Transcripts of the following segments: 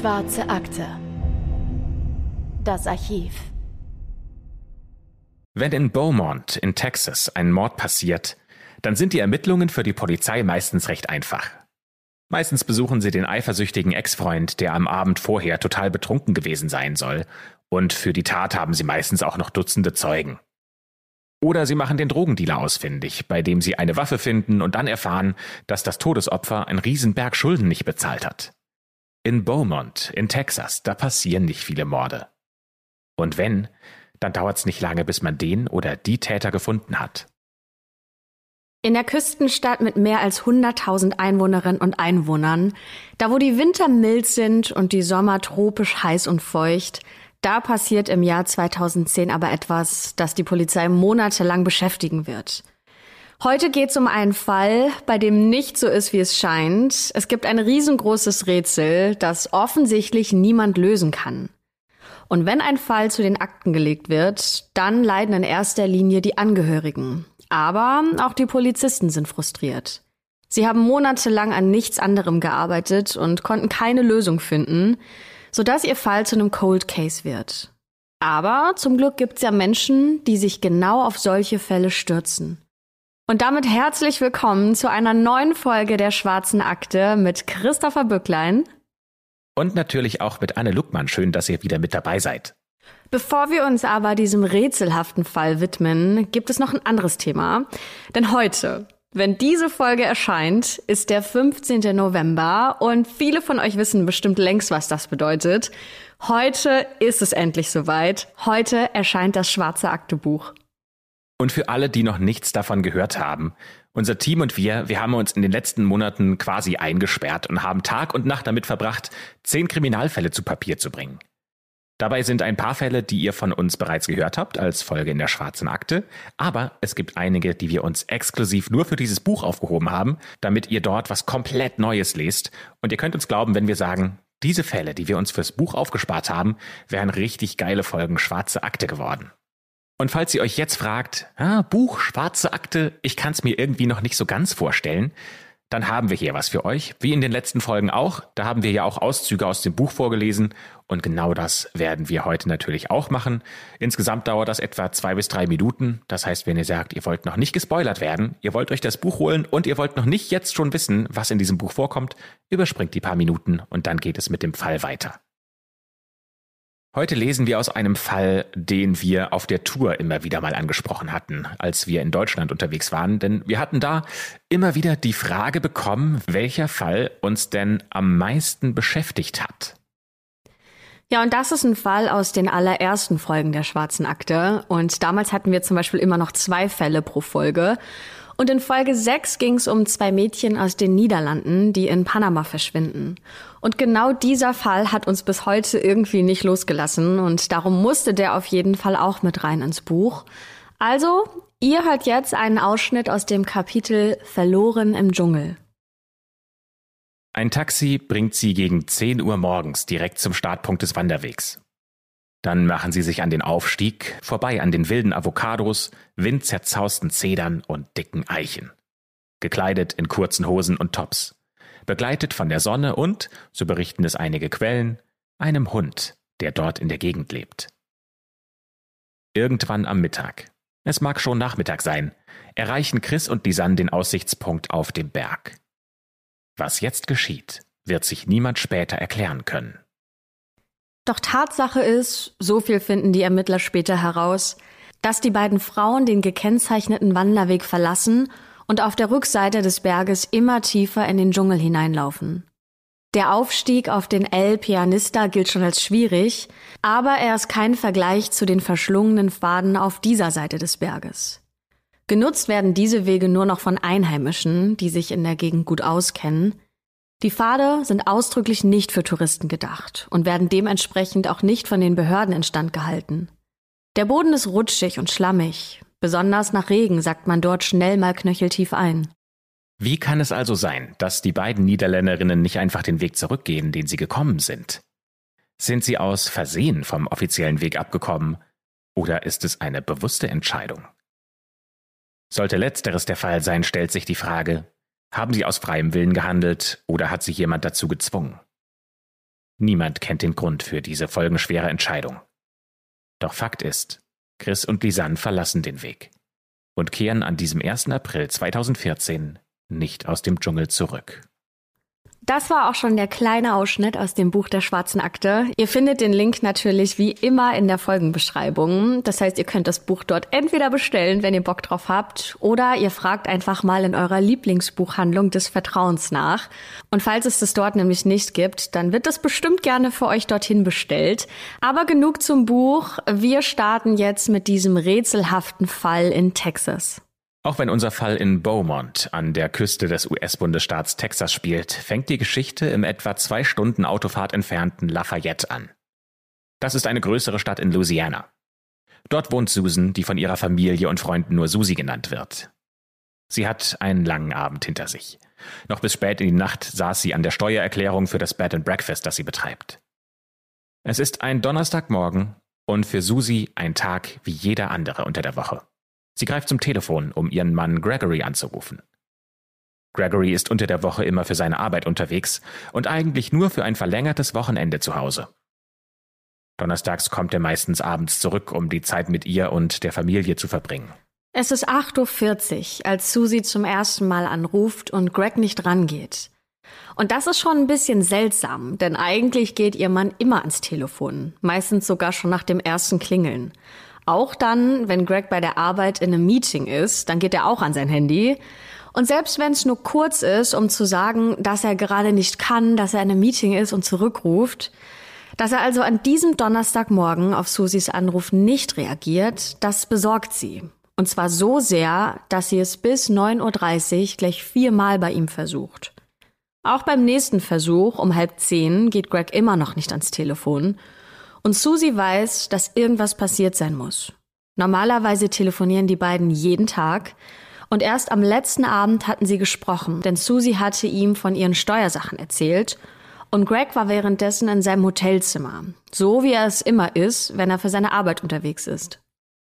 Schwarze Akte. Das Archiv. Wenn in Beaumont in Texas ein Mord passiert, dann sind die Ermittlungen für die Polizei meistens recht einfach. Meistens besuchen sie den eifersüchtigen Ex-Freund, der am Abend vorher total betrunken gewesen sein soll, und für die Tat haben sie meistens auch noch Dutzende Zeugen. Oder sie machen den Drogendealer ausfindig, bei dem sie eine Waffe finden und dann erfahren, dass das Todesopfer einen Riesenberg Schulden nicht bezahlt hat. In Beaumont, in Texas, da passieren nicht viele Morde. Und wenn, dann dauert es nicht lange, bis man den oder die Täter gefunden hat. In der Küstenstadt mit mehr als 100.000 Einwohnerinnen und Einwohnern, da wo die Winter mild sind und die Sommer tropisch heiß und feucht, da passiert im Jahr 2010 aber etwas, das die Polizei monatelang beschäftigen wird. Heute geht es um einen Fall, bei dem nicht so ist, wie es scheint. Es gibt ein riesengroßes Rätsel, das offensichtlich niemand lösen kann. Und wenn ein Fall zu den Akten gelegt wird, dann leiden in erster Linie die Angehörigen. Aber auch die Polizisten sind frustriert. Sie haben monatelang an nichts anderem gearbeitet und konnten keine Lösung finden, sodass ihr Fall zu einem Cold Case wird. Aber zum Glück gibt's ja Menschen, die sich genau auf solche Fälle stürzen. Und damit herzlich willkommen zu einer neuen Folge der Schwarzen Akte mit Christopher Bücklein. Und natürlich auch mit Anne Luckmann. Schön, dass ihr wieder mit dabei seid. Bevor wir uns aber diesem rätselhaften Fall widmen, gibt es noch ein anderes Thema. Denn heute, wenn diese Folge erscheint, ist der 15. November und viele von euch wissen bestimmt längst, was das bedeutet. Heute ist es endlich soweit. Heute erscheint das Schwarze Akte-Buch. Und für alle, die noch nichts davon gehört haben, unser Team und wir haben uns in den letzten Monaten quasi eingesperrt und haben Tag und Nacht damit verbracht, 10 Kriminalfälle zu Papier zu bringen. Dabei sind ein paar Fälle, die ihr von uns bereits gehört habt, als Folge in der Schwarzen Akte. Aber es gibt einige, die wir uns exklusiv nur für dieses Buch aufgehoben haben, damit ihr dort was komplett Neues lest. Und ihr könnt uns glauben, wenn wir sagen, diese Fälle, die wir uns fürs Buch aufgespart haben, wären richtig geile Folgen Schwarze Akte geworden. Und falls ihr euch jetzt fragt, Buch, Schwarze Akte, ich kann es mir irgendwie noch nicht so ganz vorstellen, dann haben wir hier was für euch, wie in den letzten Folgen auch. Da haben wir ja auch Auszüge aus dem Buch vorgelesen und genau das werden wir heute natürlich auch machen. Insgesamt dauert das etwa 2 bis 3 Minuten. Das heißt, wenn ihr sagt, ihr wollt noch nicht gespoilert werden, ihr wollt euch das Buch holen und ihr wollt noch nicht jetzt schon wissen, was in diesem Buch vorkommt, überspringt die paar Minuten und dann geht es mit dem Fall weiter. Heute lesen wir aus einem Fall, den wir auf der Tour immer wieder mal angesprochen hatten, als wir in Deutschland unterwegs waren. Denn wir hatten da immer wieder die Frage bekommen, welcher Fall uns denn am meisten beschäftigt hat. Ja, und das ist ein Fall aus den allerersten Folgen der Schwarzen Akte. Und damals hatten wir zum Beispiel immer noch 2 Fälle pro Folge. Und in Folge 6 ging es um 2 Mädchen aus den Niederlanden, die in Panama verschwinden. Und genau dieser Fall hat uns bis heute irgendwie nicht losgelassen und darum musste der auf jeden Fall auch mit rein ins Buch. Also, ihr hört jetzt einen Ausschnitt aus dem Kapitel Verloren im Dschungel. Ein Taxi bringt sie gegen 10 Uhr morgens direkt zum Startpunkt des Wanderwegs. Dann machen sie sich an den Aufstieg, vorbei an den wilden Avocados, windzerzausten Zedern und dicken Eichen. Gekleidet in kurzen Hosen und Tops. Begleitet von der Sonne und, so berichten es einige Quellen, einem Hund, der dort in der Gegend lebt. Irgendwann am Mittag, es mag schon Nachmittag sein, erreichen Chris und Lisanne den Aussichtspunkt auf dem Berg. Was jetzt geschieht, wird sich niemand später erklären können. Doch Tatsache ist, so viel finden die Ermittler später heraus, dass die beiden Frauen den gekennzeichneten Wanderweg verlassen und auf der Rückseite des Berges immer tiefer in den Dschungel hineinlaufen. Der Aufstieg auf den El Pianista gilt schon als schwierig, aber er ist kein Vergleich zu den verschlungenen Pfaden auf dieser Seite des Berges. Genutzt werden diese Wege nur noch von Einheimischen, die sich in der Gegend gut auskennen. Die Pfade sind ausdrücklich nicht für Touristen gedacht und werden dementsprechend auch nicht von den Behörden instand gehalten. Der Boden ist rutschig und schlammig. Besonders nach Regen sackt man dort schnell mal knöcheltief ein. Wie kann es also sein, dass die beiden Niederländerinnen nicht einfach den Weg zurückgehen, den sie gekommen sind? Sind sie aus Versehen vom offiziellen Weg abgekommen oder ist es eine bewusste Entscheidung? Sollte letzteres der Fall sein, stellt sich die Frage, haben sie aus freiem Willen gehandelt oder hat sie jemand dazu gezwungen? Niemand kennt den Grund für diese folgenschwere Entscheidung. Doch Fakt ist, Chris und Lisanne verlassen den Weg und kehren an diesem 1. April 2014 nicht aus dem Dschungel zurück. Das war auch schon der kleine Ausschnitt aus dem Buch der Schwarzen Akte. Ihr findet den Link natürlich wie immer in der Folgenbeschreibung. Das heißt, ihr könnt das Buch dort entweder bestellen, wenn ihr Bock drauf habt, oder ihr fragt einfach mal in eurer Lieblingsbuchhandlung des Vertrauens nach. Und falls es das dort nämlich nicht gibt, dann wird das bestimmt gerne für euch dorthin bestellt. Aber genug zum Buch. Wir starten jetzt mit diesem rätselhaften Fall in Texas. Auch wenn unser Fall in Beaumont an der Küste des US-Bundesstaats Texas spielt, fängt die Geschichte im etwa 2 Stunden Autofahrt entfernten Lafayette an. Das ist eine größere Stadt in Louisiana. Dort wohnt Susan, die von ihrer Familie und Freunden nur Susie genannt wird. Sie hat einen langen Abend hinter sich. Noch bis spät in die Nacht saß sie an der Steuererklärung für das Bed and Breakfast, das sie betreibt. Es ist ein Donnerstagmorgen und für Susie ein Tag wie jeder andere unter der Woche. Sie greift zum Telefon, um ihren Mann Gregory anzurufen. Gregory ist unter der Woche immer für seine Arbeit unterwegs und eigentlich nur für ein verlängertes Wochenende zu Hause. Donnerstags kommt er meistens abends zurück, um die Zeit mit ihr und der Familie zu verbringen. Es ist 8:40 Uhr, als Susie zum ersten Mal anruft und Greg nicht rangeht. Und das ist schon ein bisschen seltsam, denn eigentlich geht ihr Mann immer ans Telefon, meistens sogar schon nach dem ersten Klingeln. Auch dann, wenn Greg bei der Arbeit in einem Meeting ist, dann geht er auch an sein Handy. Und selbst wenn es nur kurz ist, um zu sagen, dass er gerade nicht kann, dass er in einem Meeting ist und zurückruft, dass er also an diesem Donnerstagmorgen auf Susies Anruf nicht reagiert, das besorgt sie. Und zwar so sehr, dass sie es bis 9:30 Uhr gleich 4-mal bei ihm versucht. Auch beim nächsten Versuch um 9:30 geht Greg immer noch nicht ans Telefon. Und Susie weiß, dass irgendwas passiert sein muss. Normalerweise telefonieren die beiden jeden Tag. Und erst am letzten Abend hatten sie gesprochen, denn Susie hatte ihm von ihren Steuersachen erzählt. Und Greg war währenddessen in seinem Hotelzimmer. So wie er es immer ist, wenn er für seine Arbeit unterwegs ist.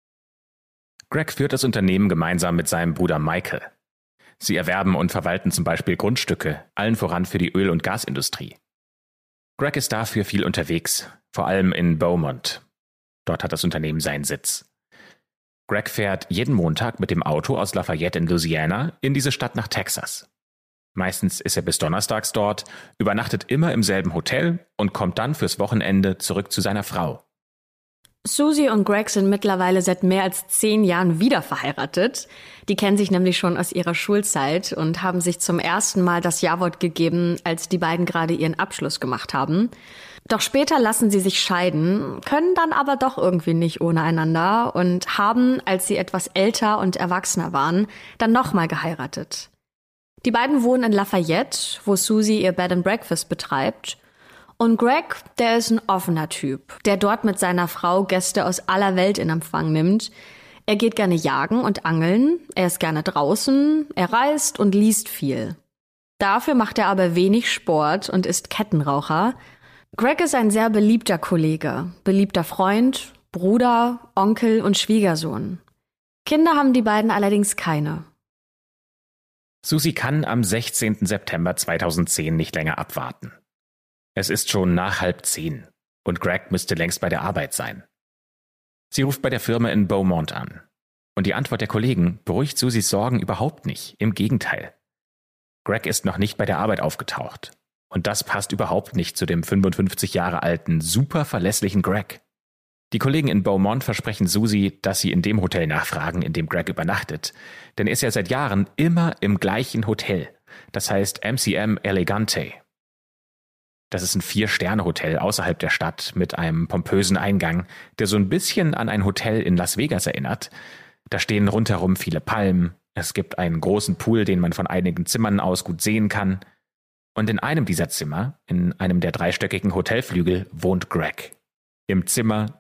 Greg führt das Unternehmen gemeinsam mit seinem Bruder Michael. Sie erwerben und verwalten zum Beispiel Grundstücke, allen voran für die Öl- und Gasindustrie. Greg ist dafür viel unterwegs, vor allem in Beaumont. Dort hat das Unternehmen seinen Sitz. Greg fährt jeden Montag mit dem Auto aus Lafayette in Louisiana in diese Stadt nach Texas. Meistens ist er bis donnerstags dort, übernachtet immer im selben Hotel und kommt dann fürs Wochenende zurück zu seiner Frau. Susie und Greg sind mittlerweile seit mehr als 10 Jahren wieder verheiratet. Die kennen sich nämlich schon aus ihrer Schulzeit und haben sich zum ersten Mal das Ja-Wort gegeben, als die beiden gerade ihren Abschluss gemacht haben. Doch später lassen sie sich scheiden, können dann aber doch irgendwie nicht ohne einander und haben, als sie etwas älter und erwachsener waren, dann nochmal geheiratet. Die beiden wohnen in Lafayette, wo Susie ihr Bed and Breakfast betreibt. Und Greg, der ist ein offener Typ, der dort mit seiner Frau Gäste aus aller Welt in Empfang nimmt. Er geht gerne jagen und angeln, er ist gerne draußen, er reist und liest viel. Dafür macht er aber wenig Sport und ist Kettenraucher. Greg ist ein sehr beliebter Kollege, beliebter Freund, Bruder, Onkel und Schwiegersohn. Kinder haben die beiden allerdings keine. Susie kann am 16. September 2010 nicht länger abwarten. Es ist schon nach 9:30 und Greg müsste längst bei der Arbeit sein. Sie ruft bei der Firma in Beaumont an. Und die Antwort der Kollegen beruhigt Susies Sorgen überhaupt nicht, im Gegenteil. Greg ist noch nicht bei der Arbeit aufgetaucht. Und das passt überhaupt nicht zu dem 55 Jahre alten, super verlässlichen Greg. Die Kollegen in Beaumont versprechen Susie, dass sie in dem Hotel nachfragen, in dem Greg übernachtet. Denn er ist ja seit Jahren immer im gleichen Hotel. Das heißt MCM Elegante. Das ist ein 4-Sterne-Hotel außerhalb der Stadt mit einem pompösen Eingang, der so ein bisschen an ein Hotel in Las Vegas erinnert. Da stehen rundherum viele Palmen. Es gibt einen großen Pool, den man von einigen Zimmern aus gut sehen kann. Und in einem dieser Zimmer, in einem der 3-stöckigen Hotelflügel, wohnt Greg. Im Zimmer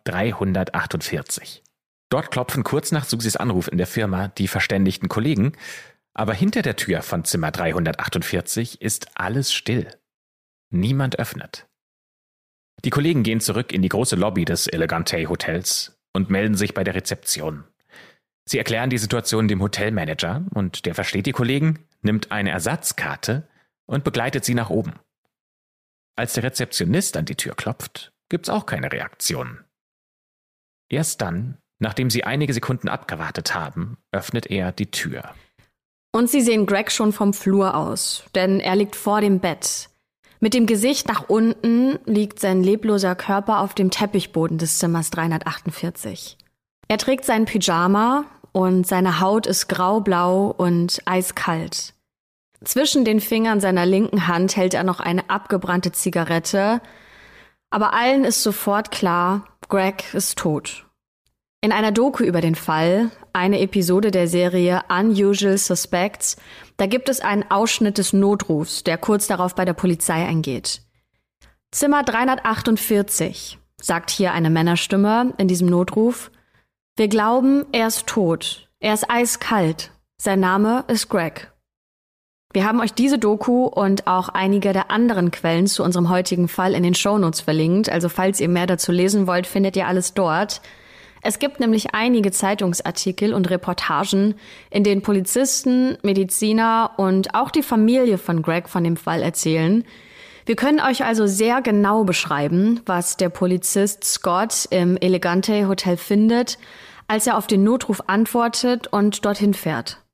348. Dort klopfen kurz nach Susies Anruf in der Firma die verständigten Kollegen, aber hinter der Tür von Zimmer 348 ist alles still. Niemand öffnet. Die Kollegen gehen zurück in die große Lobby des Elegante Hotels und melden sich bei der Rezeption. Sie erklären die Situation dem Hotelmanager und der versteht die Kollegen, nimmt eine Ersatzkarte und begleitet sie nach oben. Als der Rezeptionist an die Tür klopft, gibt's auch keine Reaktion. Erst dann, nachdem sie einige Sekunden abgewartet haben, öffnet er die Tür. Und sie sehen Greg schon vom Flur aus, denn er liegt vor dem Bett. Mit dem Gesicht nach unten liegt sein lebloser Körper auf dem Teppichboden des Zimmers 348. Er trägt seinen Pyjama und seine Haut ist graublau und eiskalt. Zwischen den Fingern seiner linken Hand hält er noch eine abgebrannte Zigarette. Aber allen ist sofort klar, Greg ist tot. In einer Doku über den Fall, eine Episode der Serie Unusual Suspects, da gibt es einen Ausschnitt des Notrufs, der kurz darauf bei der Polizei eingeht. Zimmer 348, sagt hier eine Männerstimme in diesem Notruf. Wir glauben, er ist tot. Er ist eiskalt. Sein Name ist Greg. Wir haben euch diese Doku und auch einige der anderen Quellen zu unserem heutigen Fall in den Shownotes verlinkt. Also falls ihr mehr dazu lesen wollt, findet ihr alles dort. Es gibt nämlich einige Zeitungsartikel und Reportagen, in denen Polizisten, Mediziner und auch die Familie von Greg von dem Fall erzählen. Wir können euch also sehr genau beschreiben, was der Polizist Scott im Elegante Hotel findet, als er auf den Notruf antwortet und dorthin fährt.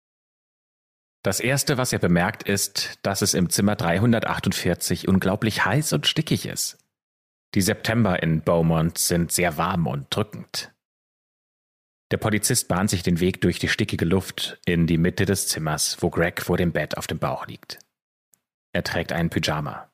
Das Erste, was er bemerkt, ist, dass es im Zimmer 348 unglaublich heiß und stickig ist. Die September in Beaumont sind sehr warm und drückend. Der Polizist bahnt sich den Weg durch die stickige Luft in die Mitte des Zimmers, wo Greg vor dem Bett auf dem Bauch liegt. Er trägt einen Pyjama.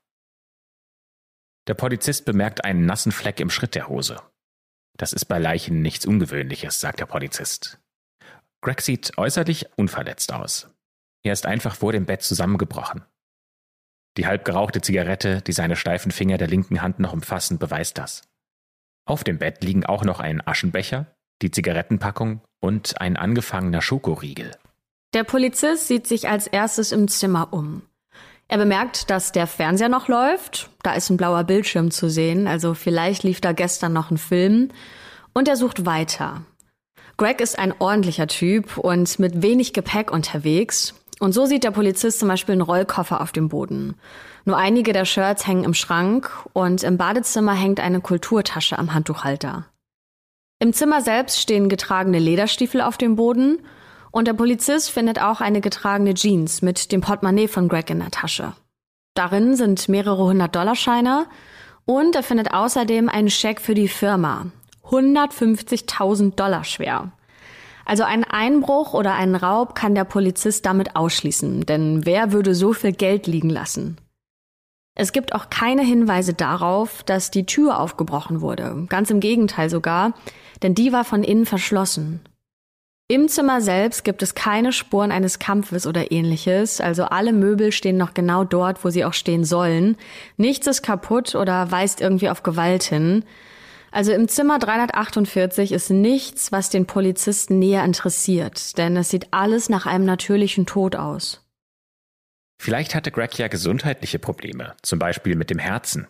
Der Polizist bemerkt einen nassen Fleck im Schritt der Hose. Das ist bei Leichen nichts Ungewöhnliches, sagt der Polizist. Greg sieht äußerlich unverletzt aus. Er ist einfach vor dem Bett zusammengebrochen. Die halb gerauchte Zigarette, die seine steifen Finger der linken Hand noch umfassen, beweist das. Auf dem Bett liegen auch noch ein Aschenbecher, die Zigarettenpackung und ein angefangener Schokoriegel. Der Polizist sieht sich als erstes im Zimmer um. Er bemerkt, dass der Fernseher noch läuft. Da ist ein blauer Bildschirm zu sehen, also vielleicht lief da gestern noch ein Film. Und er sucht weiter. Greg ist ein ordentlicher Typ und mit wenig Gepäck unterwegs. Und so sieht der Polizist zum Beispiel einen Rollkoffer auf dem Boden. Nur einige der Shirts hängen im Schrank und im Badezimmer hängt eine Kulturtasche am Handtuchhalter. Im Zimmer selbst stehen getragene Lederstiefel auf dem Boden und der Polizist findet auch eine getragene Jeans mit dem Portemonnaie von Greg in der Tasche. Darin sind mehrere $100-Scheine und er findet außerdem einen Scheck für die Firma. $150.000 schwer. Also einen Einbruch oder einen Raub kann der Polizist damit ausschließen, denn wer würde so viel Geld liegen lassen? Es gibt auch keine Hinweise darauf, dass die Tür aufgebrochen wurde. Ganz im Gegenteil sogar, denn die war von innen verschlossen. Im Zimmer selbst gibt es keine Spuren eines Kampfes oder ähnliches, also alle Möbel stehen noch genau dort, wo sie auch stehen sollen. Nichts ist kaputt oder weist irgendwie auf Gewalt hin. Also im Zimmer 348 ist nichts, was den Polizisten näher interessiert, denn es sieht alles nach einem natürlichen Tod aus. Vielleicht hatte Greg ja gesundheitliche Probleme, zum Beispiel mit dem Herzen.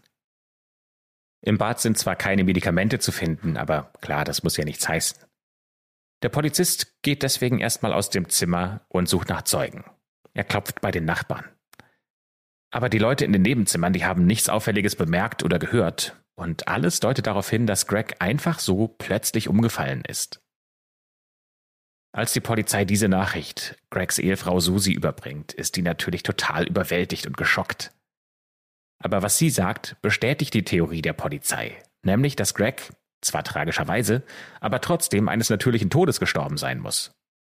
Im Bad sind zwar keine Medikamente zu finden, aber klar, das muss ja nichts heißen. Der Polizist geht deswegen erstmal aus dem Zimmer und sucht nach Zeugen. Er klopft bei den Nachbarn. Aber die Leute in den Nebenzimmern, die haben nichts Auffälliges bemerkt oder gehört. Und alles deutet darauf hin, dass Greg einfach so plötzlich umgefallen ist. Als die Polizei diese Nachricht Gregs Ehefrau Susie überbringt, ist die natürlich total überwältigt und geschockt. Aber was sie sagt, bestätigt die Theorie der Polizei, nämlich dass Greg, zwar tragischerweise, aber trotzdem eines natürlichen Todes gestorben sein muss.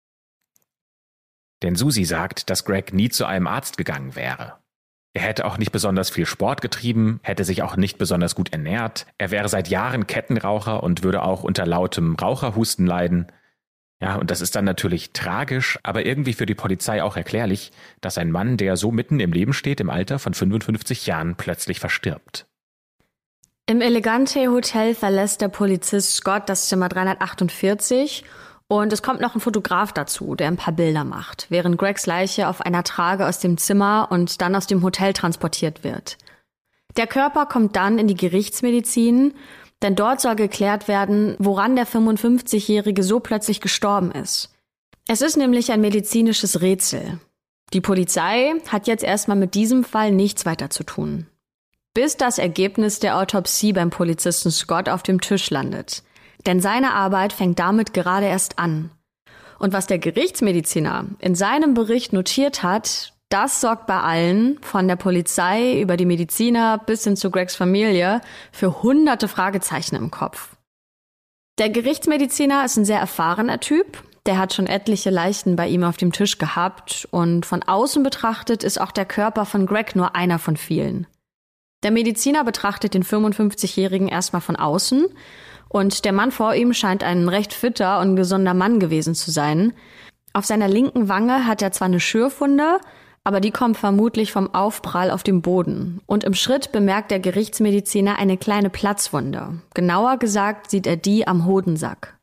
Denn Susie sagt, dass Greg nie zu einem Arzt gegangen wäre. Er hätte auch nicht besonders viel Sport getrieben, hätte sich auch nicht besonders gut ernährt, er wäre seit Jahren Kettenraucher und würde auch unter lautem Raucherhusten leiden. Ja, und das ist dann natürlich tragisch, aber irgendwie für die Polizei auch erklärlich, dass ein Mann, der so mitten im Leben steht, im Alter von 55 Jahren, plötzlich verstirbt. Im Elegante Hotel verlässt der Polizist Scott das Zimmer 348 und es kommt noch ein Fotograf dazu, der ein paar Bilder macht, während Gregs Leiche auf einer Trage aus dem Zimmer und dann aus dem Hotel transportiert wird. Der Körper kommt dann in die Gerichtsmedizin, denn dort soll geklärt werden, woran der 55-Jährige so plötzlich gestorben ist. Es ist nämlich ein medizinisches Rätsel. Die Polizei hat jetzt erstmal mit diesem Fall nichts weiter zu tun. bis das Ergebnis der Autopsie beim Polizisten Scott auf dem Tisch landet. Denn seine Arbeit fängt damit gerade erst an. Und was der Gerichtsmediziner in seinem Bericht notiert hat, das sorgt bei allen, von der Polizei über die Mediziner bis hin zu Gregs Familie, für hunderte Fragezeichen im Kopf. Der Gerichtsmediziner ist ein sehr erfahrener Typ. Der hat schon etliche Leichen bei ihm auf dem Tisch gehabt. Und von außen betrachtet ist auch der Körper von Greg nur einer von vielen. Der Mediziner betrachtet den 55-Jährigen erstmal von außen. Und der Mann vor ihm scheint ein recht fitter und gesunder Mann gewesen zu sein. Auf seiner linken Wange hat er zwar eine Schürfwunde, aber die kommt vermutlich vom Aufprall auf dem Boden. Und im Schritt bemerkt der Gerichtsmediziner eine kleine Platzwunde. Genauer gesagt sieht er die am Hodensack.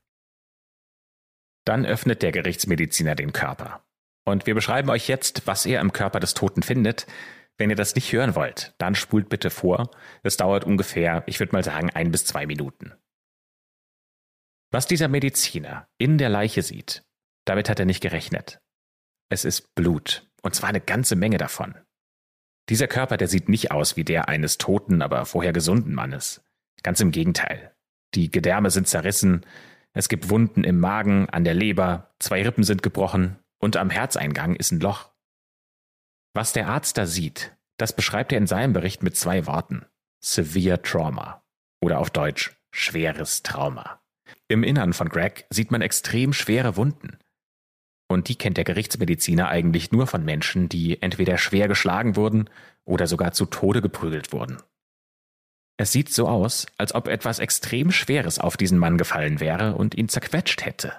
Dann öffnet der Gerichtsmediziner den Körper. Und wir beschreiben euch jetzt, was er im Körper des Toten findet. Wenn ihr das nicht hören wollt, dann spult bitte vor. Es dauert ungefähr, ich würde mal sagen, 1 bis 2 Minuten. Was dieser Mediziner in der Leiche sieht, damit hat er nicht gerechnet. Es ist Blut. Und zwar eine ganze Menge davon. Dieser Körper, der sieht nicht aus wie der eines toten, aber vorher gesunden Mannes. Ganz im Gegenteil. Die Gedärme sind zerrissen, es gibt Wunden im Magen, an der Leber, 2 Rippen sind gebrochen und am Herzeingang ist ein Loch. Was der Arzt da sieht, das beschreibt er in seinem Bericht mit 2 Worten. Severe Trauma. Oder auf Deutsch schweres Trauma. Im Innern von Greg sieht man extrem schwere Wunden. Und die kennt der Gerichtsmediziner eigentlich nur von Menschen, die entweder schwer geschlagen wurden oder sogar zu Tode geprügelt wurden. Es sieht so aus, als ob etwas extrem Schweres auf diesen Mann gefallen wäre und ihn zerquetscht hätte.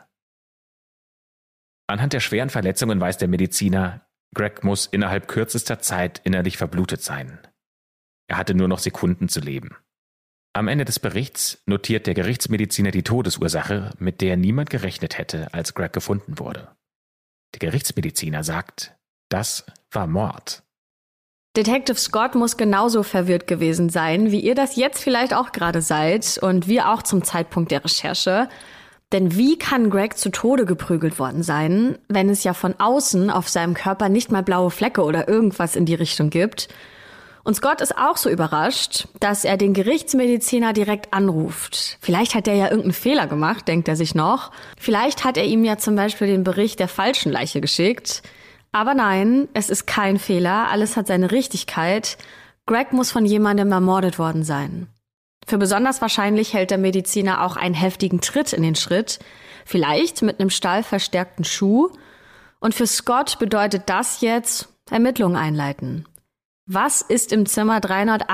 Anhand der schweren Verletzungen weiß der Mediziner, Greg muss innerhalb kürzester Zeit innerlich verblutet sein. Er hatte nur noch Sekunden zu leben. Am Ende des Berichts notiert der Gerichtsmediziner die Todesursache, mit der niemand gerechnet hätte, als Greg gefunden wurde. Der Gerichtsmediziner sagt, das war Mord. Detective Scott muss genauso verwirrt gewesen sein, wie ihr das jetzt vielleicht auch gerade seid und wir auch zum Zeitpunkt der Recherche. Denn wie kann Greg zu Tode geprügelt worden sein, wenn es ja von außen auf seinem Körper nicht mal blaue Flecke oder irgendwas in die Richtung gibt? Und Scott ist auch so überrascht, dass er den Gerichtsmediziner direkt anruft. Vielleicht hat er ja irgendeinen Fehler gemacht, denkt er sich noch. Vielleicht hat er ihm ja zum Beispiel den Bericht der falschen Leiche geschickt. Aber nein, es ist kein Fehler, alles hat seine Richtigkeit. Greg muss von jemandem ermordet worden sein. Für besonders wahrscheinlich hält der Mediziner auch einen heftigen Tritt in den Schritt, vielleicht mit einem stahlverstärkten Schuh. Und für Scott bedeutet das jetzt Ermittlungen einleiten. Was ist im Zimmer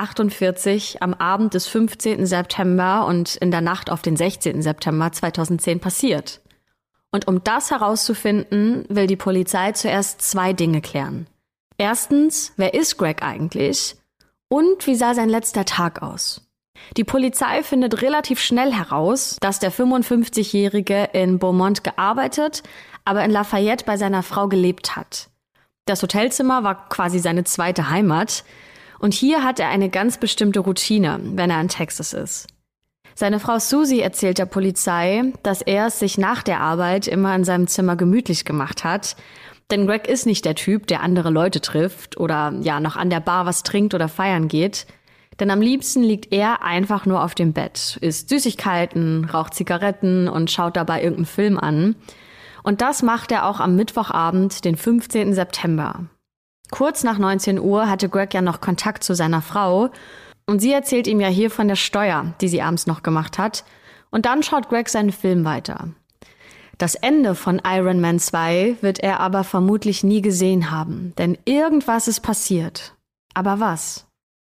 348 am Abend des 15. September und in der Nacht auf den 16. September 2010 passiert? Und um das herauszufinden, will die Polizei zuerst 2 Dinge klären. Erstens, wer ist Greg eigentlich? Und wie sah sein letzter Tag aus? Die Polizei findet relativ schnell heraus, dass der 55-Jährige in Beaumont gearbeitet, aber in Lafayette bei seiner Frau gelebt hat. Das Hotelzimmer war quasi seine zweite Heimat und hier hat er eine ganz bestimmte Routine, wenn er in Texas ist. Seine Frau Susie erzählt der Polizei, dass er es sich nach der Arbeit immer in seinem Zimmer gemütlich gemacht hat, denn Greg ist nicht der Typ, der andere Leute trifft oder ja noch an der Bar was trinkt oder feiern geht, denn am liebsten liegt er einfach nur auf dem Bett, isst Süßigkeiten, raucht Zigaretten und schaut dabei irgendeinen Film an. Und das macht er auch am Mittwochabend, den 15. September. Kurz nach 19 Uhr hatte Greg ja noch Kontakt zu seiner Frau und sie erzählt ihm ja hier von der Steuer, die sie abends noch gemacht hat. Und dann schaut Greg seinen Film weiter. Das Ende von Iron Man 2 wird er aber vermutlich nie gesehen haben, denn irgendwas ist passiert. Aber was?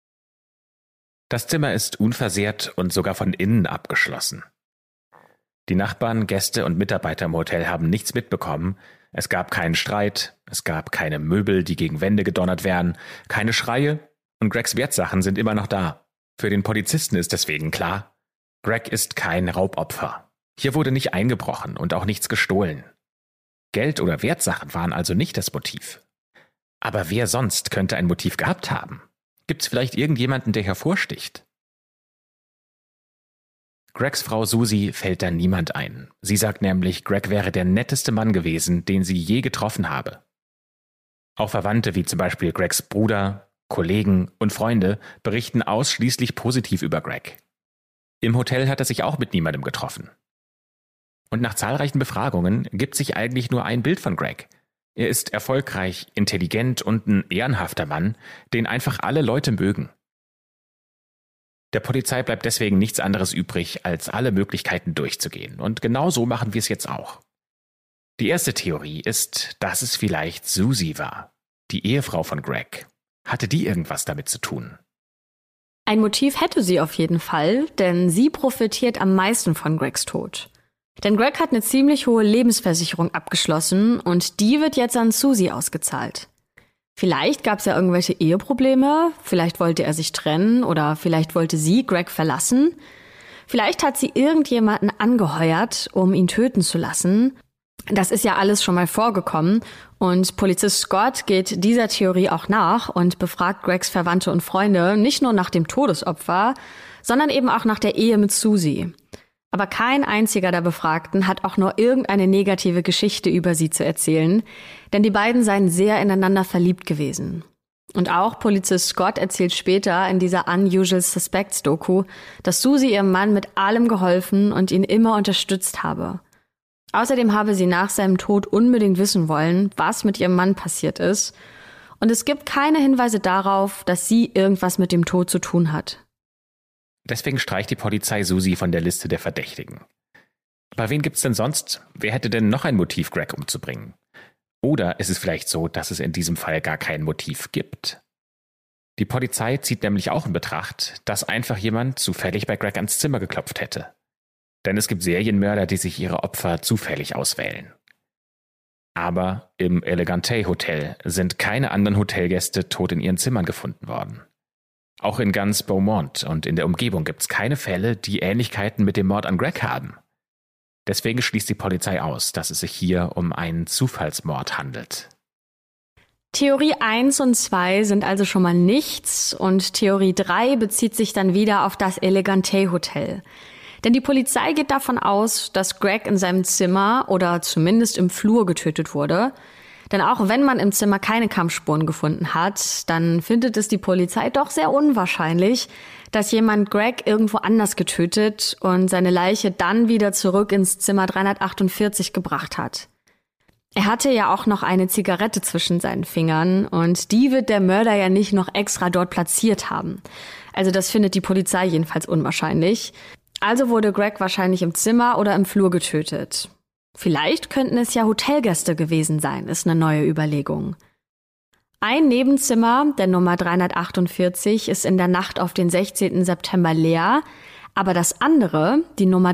Das Zimmer ist unversehrt und sogar von innen abgeschlossen. Die Nachbarn, Gäste und Mitarbeiter im Hotel haben nichts mitbekommen. Es gab keinen Streit, es gab keine Möbel, die gegen Wände gedonnert wären, keine Schreie und Gregs Wertsachen sind immer noch da. Für den Polizisten ist deswegen klar, Greg ist kein Raubopfer. Hier wurde nicht eingebrochen und auch nichts gestohlen. Geld oder Wertsachen waren also nicht das Motiv. Aber wer sonst könnte ein Motiv gehabt haben? Gibt's vielleicht irgendjemanden, der hervorsticht? Gregs Frau Susie fällt da niemand ein. Sie sagt nämlich, Greg wäre der netteste Mann gewesen, den sie je getroffen habe. Auch Verwandte wie zum Beispiel Gregs Bruder, Kollegen und Freunde berichten ausschließlich positiv über Greg. Im Hotel hat er sich auch mit niemandem getroffen. Und nach zahlreichen Befragungen gibt sich eigentlich nur ein Bild von Greg. Er ist erfolgreich, intelligent und ein ehrenhafter Mann, den einfach alle Leute mögen. Der Polizei bleibt deswegen nichts anderes übrig, als alle Möglichkeiten durchzugehen. Und genau so machen wir es jetzt auch. Die erste Theorie ist, dass es vielleicht Susie war, die Ehefrau von Greg. Hatte die irgendwas damit zu tun? Ein Motiv hätte sie auf jeden Fall, denn sie profitiert am meisten von Gregs Tod. Denn Greg hat eine ziemlich hohe Lebensversicherung abgeschlossen und die wird jetzt an Susie ausgezahlt. Vielleicht gab es ja irgendwelche Eheprobleme, vielleicht wollte er sich trennen oder vielleicht wollte sie Greg verlassen. Vielleicht hat sie irgendjemanden angeheuert, um ihn töten zu lassen. Das ist ja alles schon mal vorgekommen und Polizist Scott geht dieser Theorie auch nach und befragt Gregs Verwandte und Freunde nicht nur nach dem Todesopfer, sondern eben auch nach der Ehe mit Susie. Aber kein einziger der Befragten hat auch nur irgendeine negative Geschichte über sie zu erzählen, denn die beiden seien sehr ineinander verliebt gewesen. Und auch Polizist Scott erzählt später in dieser Unusual Suspects Doku, dass Susie ihrem Mann mit allem geholfen und ihn immer unterstützt habe. Außerdem habe sie nach seinem Tod unbedingt wissen wollen, was mit ihrem Mann passiert ist. Und es gibt keine Hinweise darauf, dass sie irgendwas mit dem Tod zu tun hat. Deswegen streicht die Polizei Susie von der Liste der Verdächtigen. Aber wen gibt's denn sonst? Wer hätte denn noch ein Motiv, Greg umzubringen? Oder ist es vielleicht so, dass es in diesem Fall gar kein Motiv gibt? Die Polizei zieht nämlich auch in Betracht, dass einfach jemand zufällig bei Greg ans Zimmer geklopft hätte. Denn es gibt Serienmörder, die sich ihre Opfer zufällig auswählen. Aber im Elegante Hotel sind keine anderen Hotelgäste tot in ihren Zimmern gefunden worden. Auch in ganz Beaumont und in der Umgebung gibt es keine Fälle, die Ähnlichkeiten mit dem Mord an Greg haben. Deswegen schließt die Polizei aus, dass es sich hier um einen Zufallsmord handelt. Theorie 1 und 2 sind also schon mal nichts und Theorie 3 bezieht sich dann wieder auf das Elegante Hotel. Denn die Polizei geht davon aus, dass Greg in seinem Zimmer oder zumindest im Flur getötet wurde. Denn auch wenn man im Zimmer keine Kampfspuren gefunden hat, dann findet es die Polizei doch sehr unwahrscheinlich, dass jemand Greg irgendwo anders getötet und seine Leiche dann wieder zurück ins Zimmer 348 gebracht hat. Er hatte ja auch noch eine Zigarette zwischen seinen Fingern und die wird der Mörder ja nicht noch extra dort platziert haben. Also das findet die Polizei jedenfalls unwahrscheinlich. Also wurde Greg wahrscheinlich im Zimmer oder im Flur getötet. Vielleicht könnten es ja Hotelgäste gewesen sein, ist eine neue Überlegung. Ein Nebenzimmer, der Nummer 348, ist in der Nacht auf den 16. September leer, aber das andere, die Nummer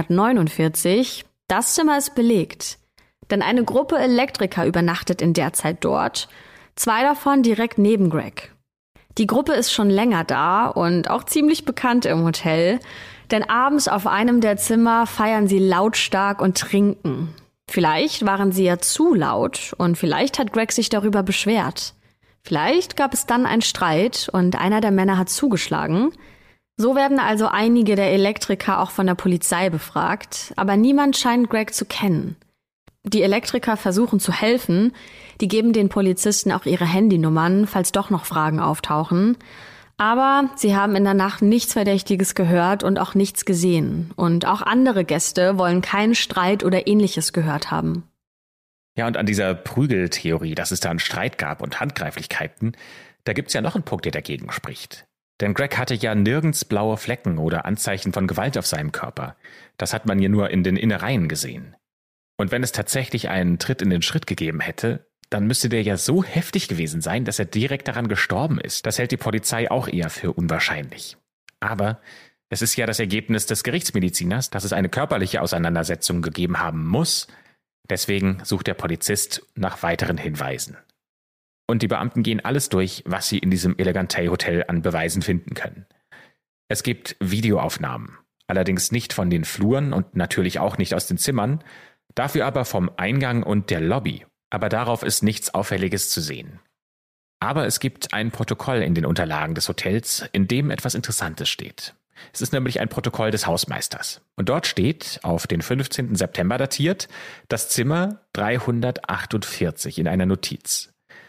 349, das Zimmer ist belegt. Denn eine Gruppe Elektriker übernachtet in der Zeit dort, 2 davon direkt neben Greg. Die Gruppe ist schon länger da und auch ziemlich bekannt im Hotel, denn abends auf einem der Zimmer feiern sie lautstark und trinken. Vielleicht waren sie ja zu laut und vielleicht hat Greg sich darüber beschwert. Vielleicht gab es dann einen Streit und einer der Männer hat zugeschlagen. So werden also einige der Elektriker auch von der Polizei befragt, aber niemand scheint Greg zu kennen. Die Elektriker versuchen zu helfen, die geben den Polizisten auch ihre Handynummern, falls doch noch Fragen auftauchen. Aber sie haben in der Nacht nichts Verdächtiges gehört und auch nichts gesehen. Und auch andere Gäste wollen keinen Streit oder Ähnliches gehört haben. Ja, und an dieser Prügeltheorie, dass es da einen Streit gab und Handgreiflichkeiten, da gibt's ja noch einen Punkt, der dagegen spricht. Denn Greg hatte ja nirgends blaue Flecken oder Anzeichen von Gewalt auf seinem Körper. Das hat man ja nur in den Innereien gesehen. Und wenn es tatsächlich einen Tritt in den Schritt gegeben hätte, dann müsste der ja so heftig gewesen sein, dass er direkt daran gestorben ist. Das hält die Polizei auch eher für unwahrscheinlich. Aber es ist ja das Ergebnis des Gerichtsmediziners, dass es eine körperliche Auseinandersetzung gegeben haben muss. Deswegen sucht der Polizist nach weiteren Hinweisen. Und die Beamten gehen alles durch, was sie in diesem Elegante Hotel an Beweisen finden können. Es gibt Videoaufnahmen, allerdings nicht von den Fluren und natürlich auch nicht aus den Zimmern, dafür aber vom Eingang und der Lobby. Aber darauf ist nichts Auffälliges zu sehen. Aber es gibt ein Protokoll in den Unterlagen des Hotels, in dem etwas Interessantes steht. Es ist nämlich ein Protokoll des Hausmeisters. Und dort steht, auf den 15. September datiert, das Zimmer 348 in einer Notiz.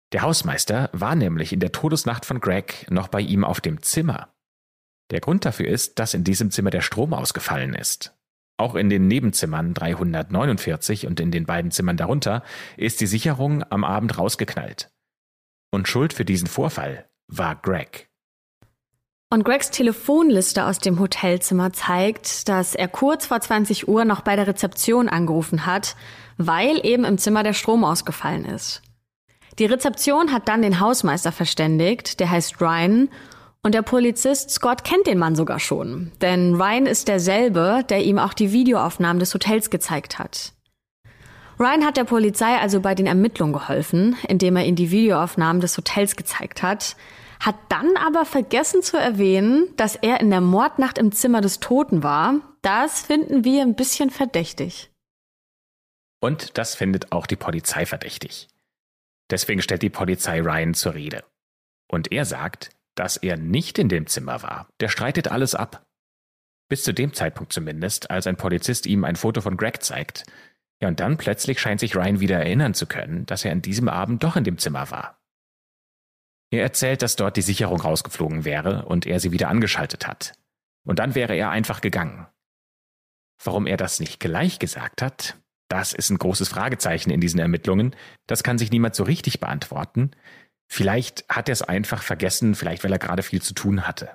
Der Hausmeister war nämlich in der Todesnacht von Greg noch bei ihm auf dem Zimmer. Der Grund dafür ist, dass in diesem Zimmer der Strom ausgefallen ist. Auch in den Nebenzimmern 349 und in den beiden Zimmern darunter ist die Sicherung am Abend rausgeknallt. Und Schuld für diesen Vorfall war Greg. Und Gregs Telefonliste aus dem Hotelzimmer zeigt, dass er kurz vor 20 Uhr noch bei der Rezeption angerufen hat, weil eben im Zimmer der Strom ausgefallen ist. Die Rezeption hat dann den Hausmeister verständigt, der heißt Ryan, und der Polizist Scott kennt den Mann sogar schon, denn Ryan ist derselbe, der ihm auch die Videoaufnahmen des Hotels gezeigt hat. Ryan hat der Polizei also bei den Ermittlungen geholfen, indem er ihnen die Videoaufnahmen des Hotels gezeigt hat dann aber vergessen zu erwähnen, dass er in der Mordnacht im Zimmer des Toten war. Das finden wir ein bisschen verdächtig. Und das findet auch die Polizei verdächtig. Deswegen stellt die Polizei Ryan zur Rede. Und er sagt, dass er nicht in dem Zimmer war. Der streitet alles ab. Bis zu dem Zeitpunkt zumindest, als ein Polizist ihm ein Foto von Greg zeigt. Ja, und dann plötzlich scheint sich Ryan wieder erinnern zu können, dass er an diesem Abend doch in dem Zimmer war. Er erzählt, dass dort die Sicherung rausgeflogen wäre und er sie wieder angeschaltet hat. Und dann wäre er einfach gegangen. Warum er das nicht gleich gesagt hat, das ist ein großes Fragezeichen in diesen Ermittlungen. Das kann sich niemand so richtig beantworten. Vielleicht hat er es einfach vergessen, vielleicht weil er gerade viel zu tun hatte.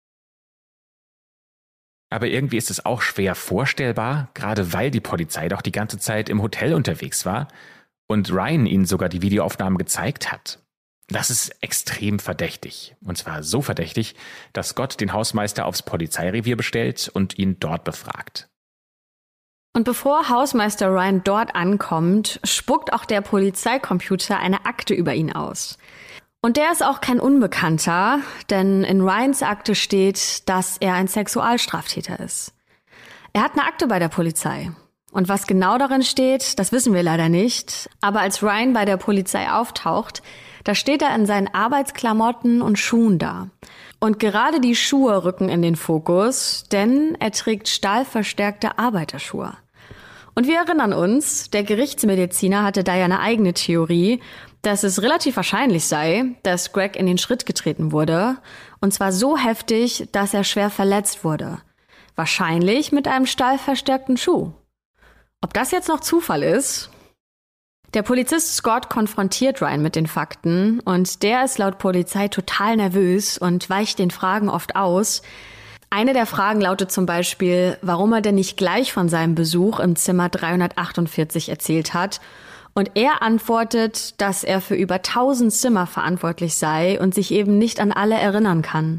Aber irgendwie ist es auch schwer vorstellbar, gerade weil die Polizei doch die ganze Zeit im Hotel unterwegs war und Ryan ihnen sogar die Videoaufnahmen gezeigt hat. Das ist extrem verdächtig. Und zwar so verdächtig, dass Scott den Hausmeister aufs Polizeirevier bestellt und ihn dort befragt. Und bevor Hausmeister Ryan dort ankommt, spuckt auch der Polizeicomputer eine Akte über ihn aus. Und der ist auch kein Unbekannter, denn in Ryans Akte steht, dass er ein Sexualstraftäter ist. Er hat eine Akte bei der Polizei. Und was genau darin steht, das wissen wir leider nicht. Aber als Ryan bei der Polizei auftaucht, da steht er in seinen Arbeitsklamotten und Schuhen da. Und gerade die Schuhe rücken in den Fokus, denn er trägt stahlverstärkte Arbeiterschuhe. Und wir erinnern uns, der Gerichtsmediziner hatte da ja eine eigene Theorie, dass es relativ wahrscheinlich sei, dass Greg in den Schritt getreten wurde. Und zwar so heftig, dass er schwer verletzt wurde. Wahrscheinlich mit einem stahlverstärkten Schuh. Ob das jetzt noch Zufall ist? Der Polizist Scott konfrontiert Ryan mit den Fakten und der ist laut Polizei total nervös und weicht den Fragen oft aus. Eine der Fragen lautet zum Beispiel, warum er denn nicht gleich von seinem Besuch im Zimmer 348 erzählt hat. Und er antwortet, dass er für über 1000 Zimmer verantwortlich sei und sich eben nicht an alle erinnern kann.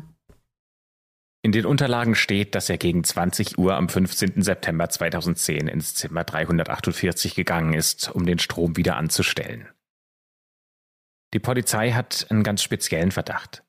In den Unterlagen steht, dass er gegen 20 Uhr am 15. September 2010 ins Zimmer 348 gegangen ist, um den Strom wieder anzustellen. Die Polizei hat einen ganz speziellen Verdacht.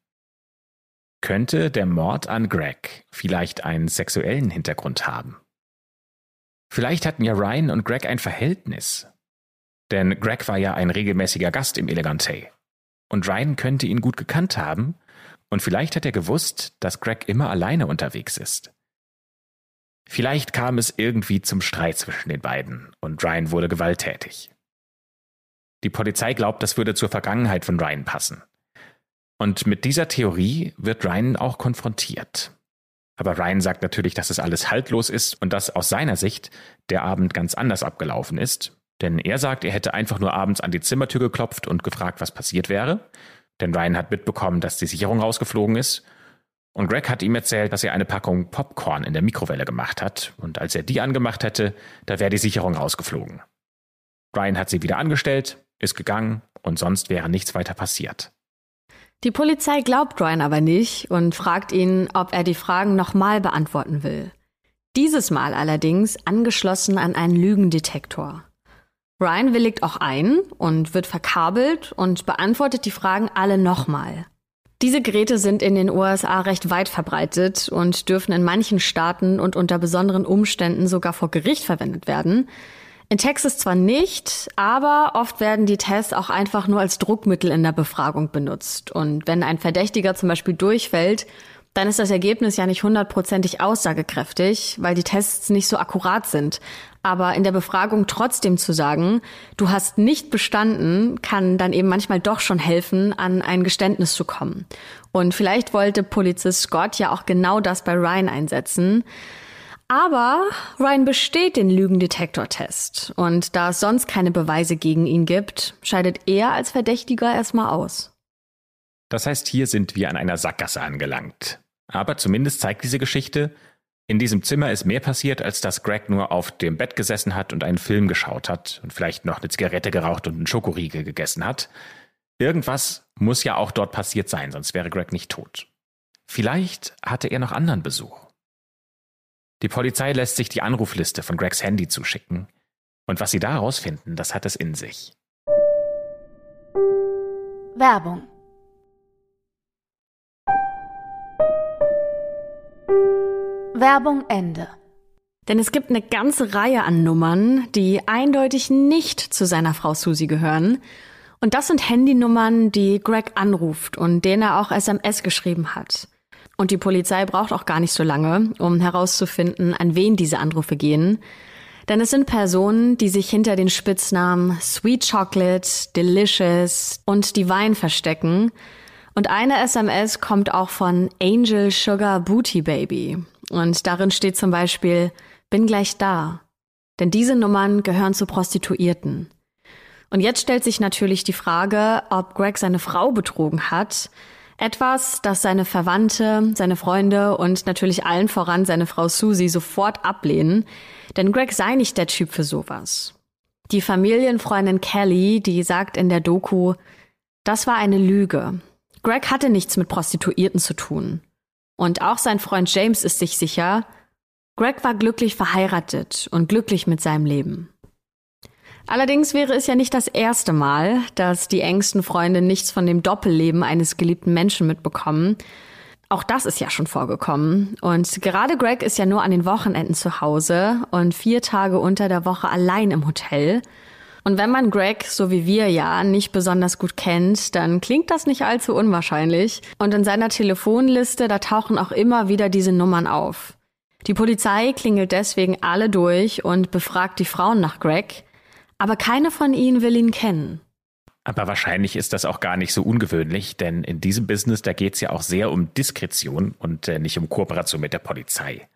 Könnte der Mord an Greg vielleicht einen sexuellen Hintergrund haben? Vielleicht hatten ja Ryan und Greg ein Verhältnis. Denn Greg war ja ein regelmäßiger Gast im Elegante. Und Ryan könnte ihn gut gekannt haben. Und vielleicht hat er gewusst, dass Greg immer alleine unterwegs ist. Vielleicht kam es irgendwie zum Streit zwischen den beiden und Ryan wurde gewalttätig. Die Polizei glaubt, das würde zur Vergangenheit von Ryan passen. Und mit dieser Theorie wird Ryan auch konfrontiert. Aber Ryan sagt natürlich, dass es alles haltlos ist und dass aus seiner Sicht der Abend ganz anders abgelaufen ist. Denn er sagt, er hätte einfach nur abends an die Zimmertür geklopft und gefragt, was passiert wäre. Denn Ryan hat mitbekommen, dass die Sicherung rausgeflogen ist. Und Greg hat ihm erzählt, dass er eine Packung Popcorn in der Mikrowelle gemacht hat. Und als er die angemacht hätte, da wäre die Sicherung rausgeflogen. Ryan hat sie wieder angestellt, ist gegangen und sonst wäre nichts weiter passiert. Die Polizei glaubt Ryan aber nicht und fragt ihn, ob er die Fragen nochmal beantworten will. Dieses Mal allerdings angeschlossen an einen Lügendetektor. Ryan willigt auch ein und wird verkabelt und beantwortet die Fragen alle nochmal. Diese Geräte sind in den USA recht weit verbreitet und dürfen in manchen Staaten und unter besonderen Umständen sogar vor Gericht verwendet werden. In Texas zwar nicht, aber oft werden die Tests auch einfach nur als Druckmittel in der Befragung benutzt. Und wenn ein Verdächtiger zum Beispiel durchfällt, dann ist das Ergebnis ja nicht 100%ig aussagekräftig, weil die Tests nicht so akkurat sind. Aber in der Befragung trotzdem zu sagen, du hast nicht bestanden, kann dann eben manchmal doch schon helfen, an ein Geständnis zu kommen. Und vielleicht wollte Polizist Scott ja auch genau das bei Ryan einsetzen. Aber Ryan besteht den Lügendetektortest. Und da es sonst keine Beweise gegen ihn gibt, scheidet er als Verdächtiger erstmal aus. Das heißt, hier sind wir an einer Sackgasse angelangt. Aber zumindest zeigt diese Geschichte, in diesem Zimmer ist mehr passiert, als dass Greg nur auf dem Bett gesessen hat und einen Film geschaut hat und vielleicht noch eine Zigarette geraucht und einen Schokoriegel gegessen hat. Irgendwas muss ja auch dort passiert sein, sonst wäre Greg nicht tot. Vielleicht hatte er noch anderen Besuch. Die Polizei lässt sich die Anrufliste von Gregs Handy zuschicken. Und was sie da herausfinden, das hat es in sich. Werbung. Werbung Ende. Denn es gibt eine ganze Reihe an Nummern, die eindeutig nicht zu seiner Frau Susie gehören. Und das sind Handynummern, die Greg anruft und denen er auch SMS geschrieben hat. Und die Polizei braucht auch gar nicht so lange, um herauszufinden, an wen diese Anrufe gehen. Denn es sind Personen, die sich hinter den Spitznamen Sweet Chocolate, Delicious und Divine verstecken. Und eine SMS kommt auch von Angel Sugar Booty Baby. Und darin steht zum Beispiel, bin gleich da. Denn diese Nummern gehören zu Prostituierten. Und jetzt stellt sich natürlich die Frage, ob Greg seine Frau betrogen hat. Etwas, das seine Verwandte, seine Freunde und natürlich allen voran seine Frau Susie sofort ablehnen. Denn Greg sei nicht der Typ für sowas. Die Familienfreundin Kelly, die sagt in der Doku, das war eine Lüge. Greg hatte nichts mit Prostituierten zu tun. Und auch sein Freund James ist sich sicher, Greg war glücklich verheiratet und glücklich mit seinem Leben. Allerdings wäre es ja nicht das erste Mal, dass die engsten Freunde nichts von dem Doppelleben eines geliebten Menschen mitbekommen. Auch das ist ja schon vorgekommen. Und gerade Greg ist ja nur an den Wochenenden zu Hause und 4 Tage unter der Woche allein im Hotel. Und wenn man Greg, so wie wir ja, nicht besonders gut kennt, dann klingt das nicht allzu unwahrscheinlich. Und in seiner Telefonliste, da tauchen auch immer wieder diese Nummern auf. Die Polizei klingelt deswegen alle durch und befragt die Frauen nach Greg. Aber keine von ihnen will ihn kennen. Aber wahrscheinlich ist das auch gar nicht so ungewöhnlich, denn in diesem Business, da geht es ja auch sehr um Diskretion und nicht um Kooperation mit der Polizei.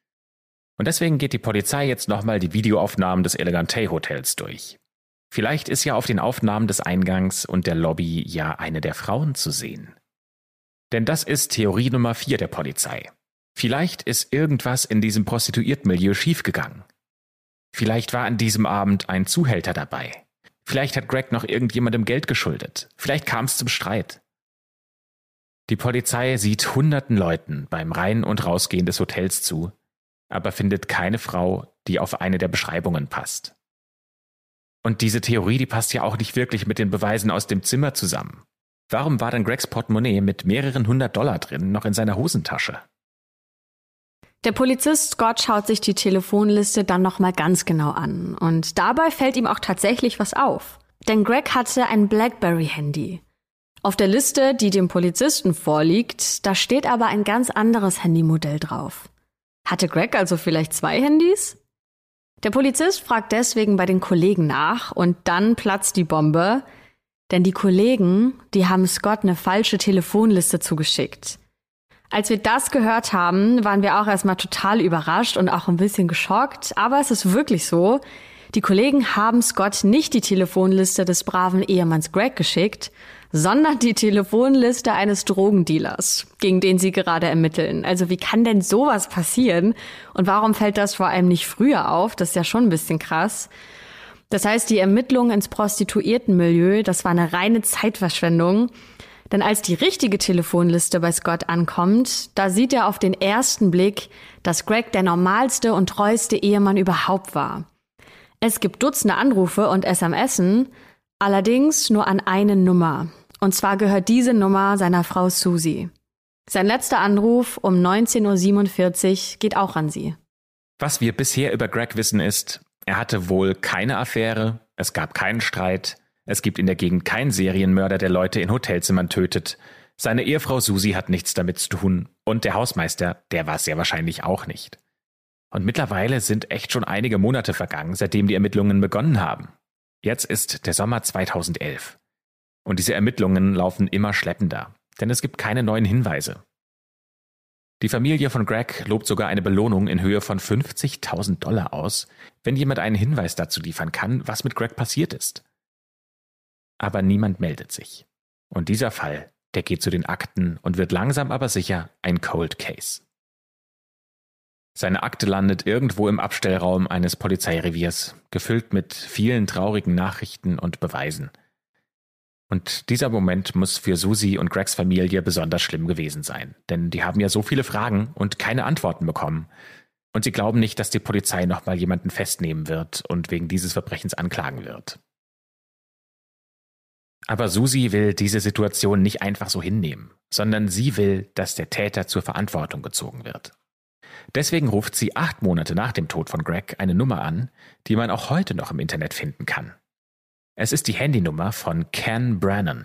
Und deswegen geht die Polizei jetzt nochmal die Videoaufnahmen des Elegante Hotels durch. Vielleicht ist ja auf den Aufnahmen des Eingangs und der Lobby ja eine der Frauen zu sehen. Denn das ist Theorie Nummer 4 der Polizei. Vielleicht ist irgendwas in diesem Prostituiertenmilieu schiefgegangen. Vielleicht war an diesem Abend ein Zuhälter dabei. Vielleicht hat Greg noch irgendjemandem Geld geschuldet. Vielleicht kam es zum Streit. Die Polizei sieht hunderten Leuten beim Rein- und Rausgehen des Hotels zu, aber findet keine Frau, die auf eine der Beschreibungen passt. Und diese Theorie, die passt ja auch nicht wirklich mit den Beweisen aus dem Zimmer zusammen. Warum war denn Gregs Portemonnaie mit mehreren $100 drin noch in seiner Hosentasche? Der Polizist Scott schaut sich die Telefonliste dann nochmal ganz genau an. Und dabei fällt ihm auch tatsächlich was auf. Denn Greg hatte ein BlackBerry-Handy. Auf der Liste, die dem Polizisten vorliegt, da steht aber ein ganz anderes Handymodell drauf. Hatte Greg also vielleicht 2 Handys? Der Polizist fragt deswegen bei den Kollegen nach und dann platzt die Bombe. Denn die Kollegen, die haben Scott eine falsche Telefonliste zugeschickt. Als wir das gehört haben, waren wir auch erstmal total überrascht und auch ein bisschen geschockt. Aber es ist wirklich so. Die Kollegen haben Scott nicht die Telefonliste des braven Ehemanns Greg geschickt, sondern die Telefonliste eines Drogendealers, gegen den sie gerade ermitteln. Also wie kann denn sowas passieren? Und warum fällt das vor allem nicht früher auf? Das ist ja schon ein bisschen krass. Das heißt, die Ermittlungen ins Prostituiertenmilieu, das war eine reine Zeitverschwendung. Denn als die richtige Telefonliste bei Scott ankommt, da sieht er auf den ersten Blick, dass Greg der normalste und treueste Ehemann überhaupt war. Es gibt Dutzende Anrufe und SMSen, allerdings nur an eine Nummer. Und zwar gehört diese Nummer seiner Frau Susie. Sein letzter Anruf um 19:47 Uhr geht auch an sie. Was wir bisher über Greg wissen ist, er hatte wohl keine Affäre, es gab keinen Streit, es gibt in der Gegend keinen Serienmörder, der Leute in Hotelzimmern tötet. Seine Ehefrau Susie hat nichts damit zu tun und der Hausmeister, der war es sehr wahrscheinlich auch nicht. Und mittlerweile sind echt schon einige Monate vergangen, seitdem die Ermittlungen begonnen haben. Jetzt ist der Sommer 2011. Und diese Ermittlungen laufen immer schleppender, denn es gibt keine neuen Hinweise. Die Familie von Greg lobt sogar eine Belohnung in Höhe von $50.000 aus, wenn jemand einen Hinweis dazu liefern kann, was mit Greg passiert ist. Aber niemand meldet sich. Und dieser Fall, der geht zu den Akten und wird langsam aber sicher ein Cold Case. Seine Akte landet irgendwo im Abstellraum eines Polizeireviers, gefüllt mit vielen traurigen Nachrichten und Beweisen. Und dieser Moment muss für Susie und Gregs Familie besonders schlimm gewesen sein, denn die haben ja so viele Fragen und keine Antworten bekommen. Und sie glauben nicht, dass die Polizei nochmal jemanden festnehmen wird und wegen dieses Verbrechens anklagen wird. Aber Susie will diese Situation nicht einfach so hinnehmen, sondern sie will, dass der Täter zur Verantwortung gezogen wird. Deswegen ruft sie 8 Monate nach dem Tod von Greg eine Nummer an, die man auch heute noch im Internet finden kann. Es ist die Handynummer von Ken Brannon.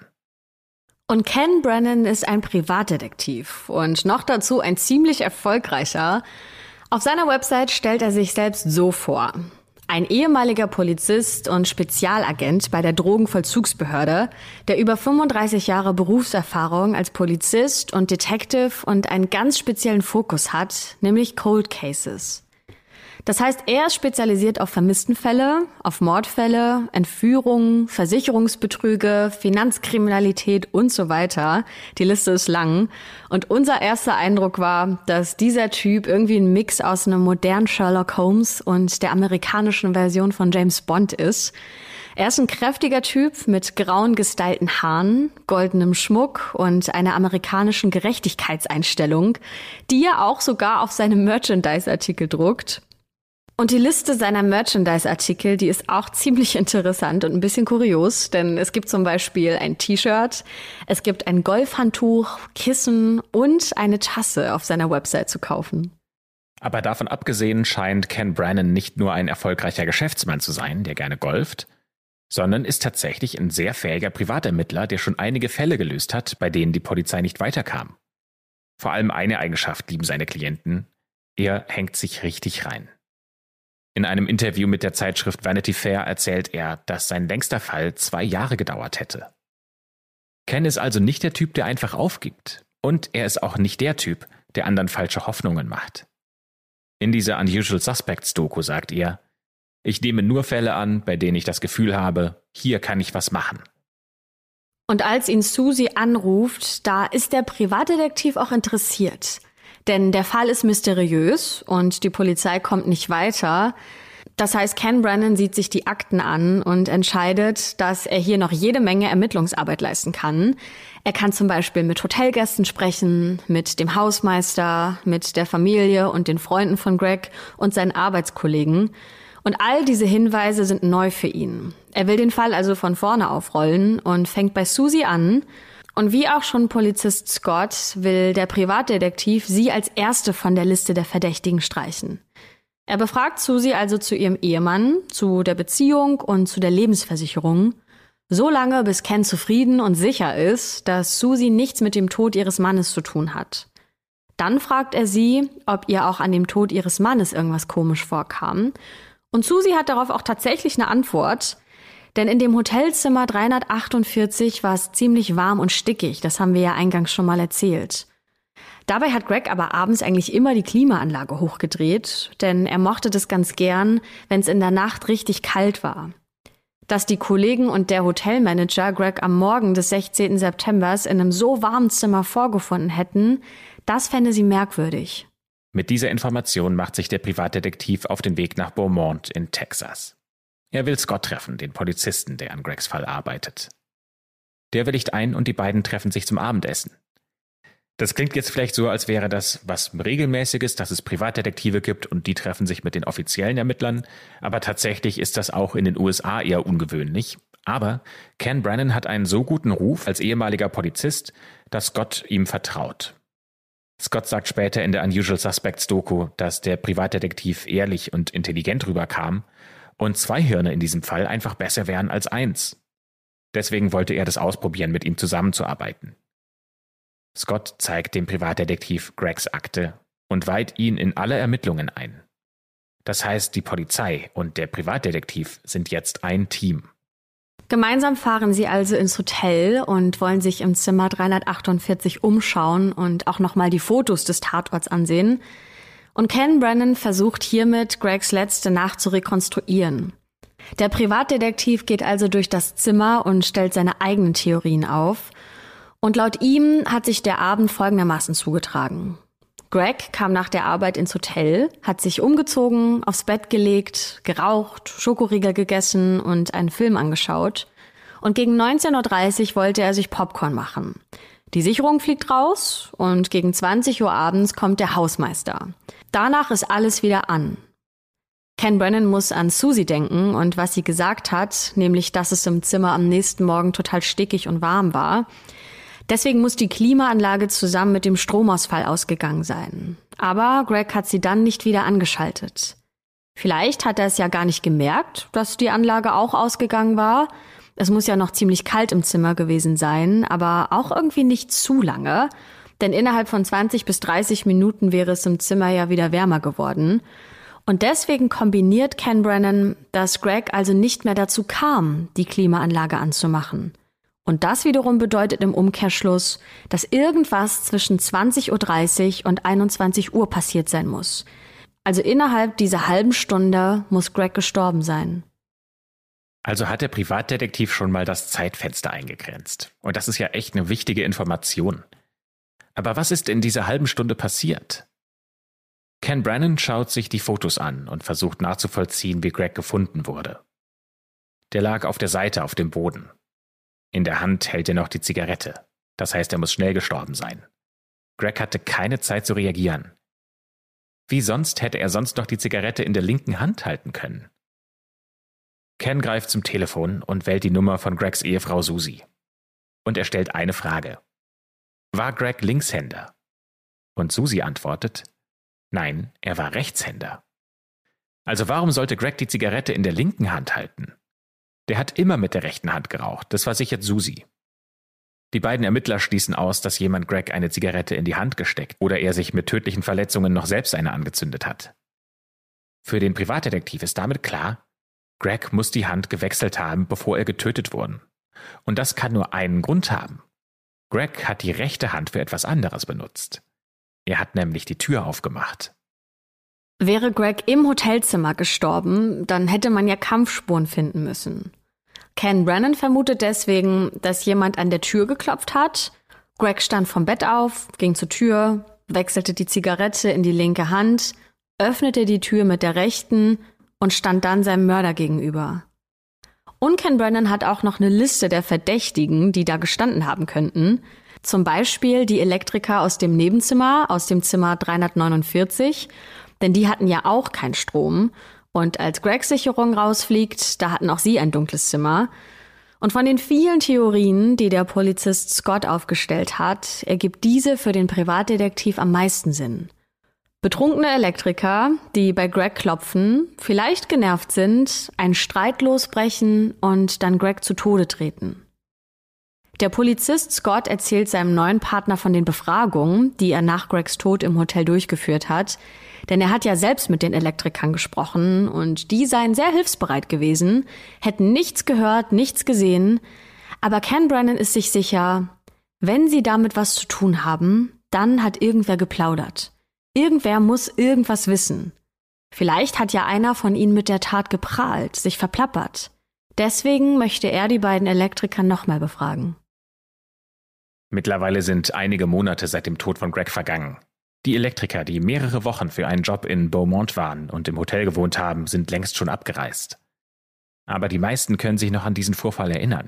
Und Ken Brannon ist ein Privatdetektiv und noch dazu ein ziemlich erfolgreicher. Auf seiner Website stellt er sich selbst so vor: Ein ehemaliger Polizist und Spezialagent bei der Drogenvollzugsbehörde, der über 35 Jahre Berufserfahrung als Polizist und Detective und einen ganz speziellen Fokus hat, nämlich Cold Cases. Das heißt, er ist spezialisiert auf Vermisstenfälle, auf Mordfälle, Entführungen, Versicherungsbetrüge, Finanzkriminalität und so weiter. Die Liste ist lang. Und unser erster Eindruck war, dass dieser Typ irgendwie ein Mix aus einem modernen Sherlock Holmes und der amerikanischen Version von James Bond ist. Er ist ein kräftiger Typ mit grauen gestylten Haaren, goldenem Schmuck und einer amerikanischen Gerechtigkeitseinstellung, die er auch sogar auf seine Merchandise-Artikel druckt. Und die Liste seiner Merchandise-Artikel, die ist auch ziemlich interessant und ein bisschen kurios, denn es gibt zum Beispiel ein T-Shirt, es gibt ein Golfhandtuch, Kissen und eine Tasse auf seiner Website zu kaufen. Aber davon abgesehen scheint Ken Brannon nicht nur ein erfolgreicher Geschäftsmann zu sein, der gerne golft, sondern ist tatsächlich ein sehr fähiger Privatermittler, der schon einige Fälle gelöst hat, bei denen die Polizei nicht weiterkam. Vor allem eine Eigenschaft lieben seine Klienten: er hängt sich richtig rein. In einem Interview mit der Zeitschrift Vanity Fair erzählt er, dass sein längster Fall 2 Jahre gedauert hätte. Ken ist also nicht der Typ, der einfach aufgibt. Und er ist auch nicht der Typ, der anderen falsche Hoffnungen macht. In dieser Unusual Suspects Doku sagt er: Ich nehme nur Fälle an, bei denen ich das Gefühl habe, hier kann ich was machen. Und als ihn Susie anruft, da ist der Privatdetektiv auch interessiert. Denn der Fall ist mysteriös und die Polizei kommt nicht weiter. Das heißt, Ken Brannon sieht sich die Akten an und entscheidet, dass er hier noch jede Menge Ermittlungsarbeit leisten kann. Er kann zum Beispiel mit Hotelgästen sprechen, mit dem Hausmeister, mit der Familie und den Freunden von Greg und seinen Arbeitskollegen. Und all diese Hinweise sind neu für ihn. Er will den Fall also von vorne aufrollen und fängt bei Susie an. Und wie auch schon Polizist Scott will der Privatdetektiv sie als erste von der Liste der Verdächtigen streichen. Er befragt Susie also zu ihrem Ehemann, zu der Beziehung und zu der Lebensversicherung, so lange bis Ken zufrieden und sicher ist, dass Susie nichts mit dem Tod ihres Mannes zu tun hat. Dann fragt er sie, ob ihr auch an dem Tod ihres Mannes irgendwas komisch vorkam. Und Susie hat darauf auch tatsächlich eine Antwort. Denn in dem Hotelzimmer 348 war es ziemlich warm und stickig, das haben wir ja eingangs schon mal erzählt. Dabei hat Greg aber abends eigentlich immer die Klimaanlage hochgedreht, denn er mochte das ganz gern, wenn es in der Nacht richtig kalt war. Dass die Kollegen und der Hotelmanager Greg am Morgen des 16. Septembers in einem so warmen Zimmer vorgefunden hätten, das fände sie merkwürdig. Mit dieser Information macht sich der Privatdetektiv auf den Weg nach Beaumont in Texas. Er will Scott treffen, den Polizisten, der an Gregs Fall arbeitet. Der willigt ein und die beiden treffen sich zum Abendessen. Das klingt jetzt vielleicht so, als wäre das was Regelmäßiges, dass es Privatdetektive gibt und die treffen sich mit den offiziellen Ermittlern, aber tatsächlich ist das auch in den USA eher ungewöhnlich. Aber Ken Brannon hat einen so guten Ruf als ehemaliger Polizist, dass Scott ihm vertraut. Scott sagt später in der Unusual Suspects Doku, dass der Privatdetektiv ehrlich und intelligent rüberkam und 2 Hirne in diesem Fall einfach besser wären als 1. Deswegen wollte er das ausprobieren, mit ihm zusammenzuarbeiten. Scott zeigt dem Privatdetektiv Gregs Akte und weiht ihn in alle Ermittlungen ein. Das heißt, die Polizei und der Privatdetektiv sind jetzt ein Team. Gemeinsam fahren sie also ins Hotel und wollen sich im Zimmer 348 umschauen und auch nochmal die Fotos des Tatorts ansehen. Und Ken Brennan versucht hiermit, Gregs letzte Nacht zu rekonstruieren. Der Privatdetektiv geht also durch das Zimmer und stellt seine eigenen Theorien auf. Und laut ihm hat sich der Abend folgendermaßen zugetragen. Greg kam nach der Arbeit ins Hotel, hat sich umgezogen, aufs Bett gelegt, geraucht, Schokoriegel gegessen und einen Film angeschaut. Und gegen 19:30 Uhr wollte er sich Popcorn machen. Die Sicherung fliegt raus und gegen 20 Uhr abends kommt der Hausmeister. Danach ist alles wieder an. Ken Brennan muss an Susie denken und was sie gesagt hat, nämlich, dass es im Zimmer am nächsten Morgen total stickig und warm war. Deswegen muss die Klimaanlage zusammen mit dem Stromausfall ausgegangen sein. Aber Greg hat sie dann nicht wieder angeschaltet. Vielleicht hat er es ja gar nicht gemerkt, dass die Anlage auch ausgegangen war. Es muss ja noch ziemlich kalt im Zimmer gewesen sein, aber auch irgendwie nicht zu lange. Denn innerhalb von 20 bis 30 Minuten wäre es im Zimmer ja wieder wärmer geworden. Und deswegen kombiniert Ken Brennan, dass Greg also nicht mehr dazu kam, die Klimaanlage anzumachen. Und das wiederum bedeutet im Umkehrschluss, dass irgendwas zwischen 20:30 Uhr und 21 Uhr passiert sein muss. Also innerhalb dieser halben Stunde muss Greg gestorben sein. Also hat der Privatdetektiv schon mal das Zeitfenster eingegrenzt. Und das ist ja echt eine wichtige Information. Aber was ist in dieser halben Stunde passiert? Ken Brennan schaut sich die Fotos an und versucht nachzuvollziehen, wie Greg gefunden wurde. Der lag auf der Seite auf dem Boden. In der Hand hält er noch die Zigarette. Das heißt, er muss schnell gestorben sein. Greg hatte keine Zeit zu reagieren. Wie sonst hätte er sonst noch die Zigarette in der linken Hand halten können? Ken greift zum Telefon und wählt die Nummer von Gregs Ehefrau Susie. Und er stellt eine Frage. War Greg Linkshänder? Und Susie antwortet, nein, er war Rechtshänder. Also warum sollte Greg die Zigarette in der linken Hand halten? Der hat immer mit der rechten Hand geraucht, das versichert Susie. Die beiden Ermittler schließen aus, dass jemand Greg eine Zigarette in die Hand gesteckt oder er sich mit tödlichen Verletzungen noch selbst eine angezündet hat. Für den Privatdetektiv ist damit klar, Greg muss die Hand gewechselt haben, bevor er getötet wurde. Und das kann nur einen Grund haben. Greg hat die rechte Hand für etwas anderes benutzt. Er hat nämlich die Tür aufgemacht. Wäre Greg im Hotelzimmer gestorben, dann hätte man ja Kampfspuren finden müssen. Ken Brennan vermutet deswegen, dass jemand an der Tür geklopft hat. Greg stand vom Bett auf, ging zur Tür, wechselte die Zigarette in die linke Hand, öffnete die Tür mit der rechten und stand dann seinem Mörder gegenüber. Und Ken Brennan hat auch noch eine Liste der Verdächtigen, die da gestanden haben könnten. Zum Beispiel die Elektriker aus dem Nebenzimmer, aus dem Zimmer 349, denn die hatten ja auch keinen Strom. Und als Gregs Sicherung rausfliegt, da hatten auch sie ein dunkles Zimmer. Und von den vielen Theorien, die der Polizist Scott aufgestellt hat, ergibt diese für den Privatdetektiv am meisten Sinn. Betrunkene Elektriker, die bei Greg klopfen, vielleicht genervt sind, einen Streit losbrechen und dann Greg zu Tode treten. Der Polizist Scott erzählt seinem neuen Partner von den Befragungen, die er nach Gregs Tod im Hotel durchgeführt hat, denn er hat ja selbst mit den Elektrikern gesprochen und die seien sehr hilfsbereit gewesen, hätten nichts gehört, nichts gesehen, aber Ken Brennan ist sich sicher, wenn sie damit was zu tun haben, dann hat irgendwer geplaudert. Irgendwer muss irgendwas wissen. Vielleicht hat ja einer von ihnen mit der Tat geprahlt, sich verplappert. Deswegen möchte er die beiden Elektriker nochmal befragen. Mittlerweile sind einige Monate seit dem Tod von Greg vergangen. Die Elektriker, die mehrere Wochen für einen Job in Beaumont waren und im Hotel gewohnt haben, sind längst schon abgereist. Aber die meisten können sich noch an diesen Vorfall erinnern.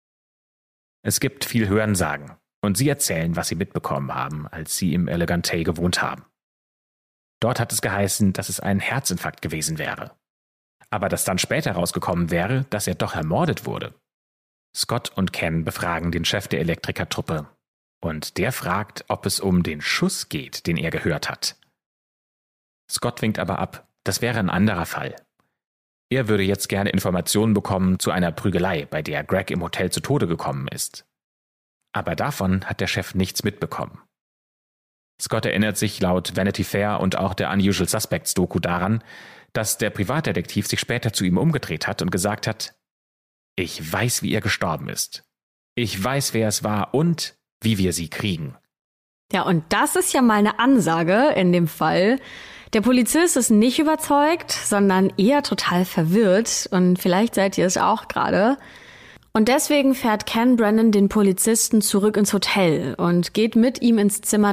Es gibt viel Hörensagen und sie erzählen, was sie mitbekommen haben, als sie im Elegante gewohnt haben. Dort hat es geheißen, dass es ein Herzinfarkt gewesen wäre. Aber dass dann später rausgekommen wäre, dass er doch ermordet wurde. Scott und Ken befragen den Chef der Elektrikertruppe. Und der fragt, ob es um den Schuss geht, den er gehört hat. Scott winkt aber ab, das wäre ein anderer Fall. Er würde jetzt gerne Informationen bekommen zu einer Prügelei, bei der Greg im Hotel zu Tode gekommen ist. Aber davon hat der Chef nichts mitbekommen. Scott erinnert sich laut Vanity Fair und auch der Unusual Suspects Doku daran, dass der Privatdetektiv sich später zu ihm umgedreht hat und gesagt hat: Ich weiß, wie er gestorben ist. Ich weiß, wer es war und wie wir sie kriegen. Ja, und das ist ja mal eine Ansage in dem Fall. Der Polizist ist nicht überzeugt, sondern eher total verwirrt. Und vielleicht seid ihr es auch gerade. Und deswegen fährt Ken Brennan den Polizisten zurück ins Hotel und geht mit ihm ins Zimmer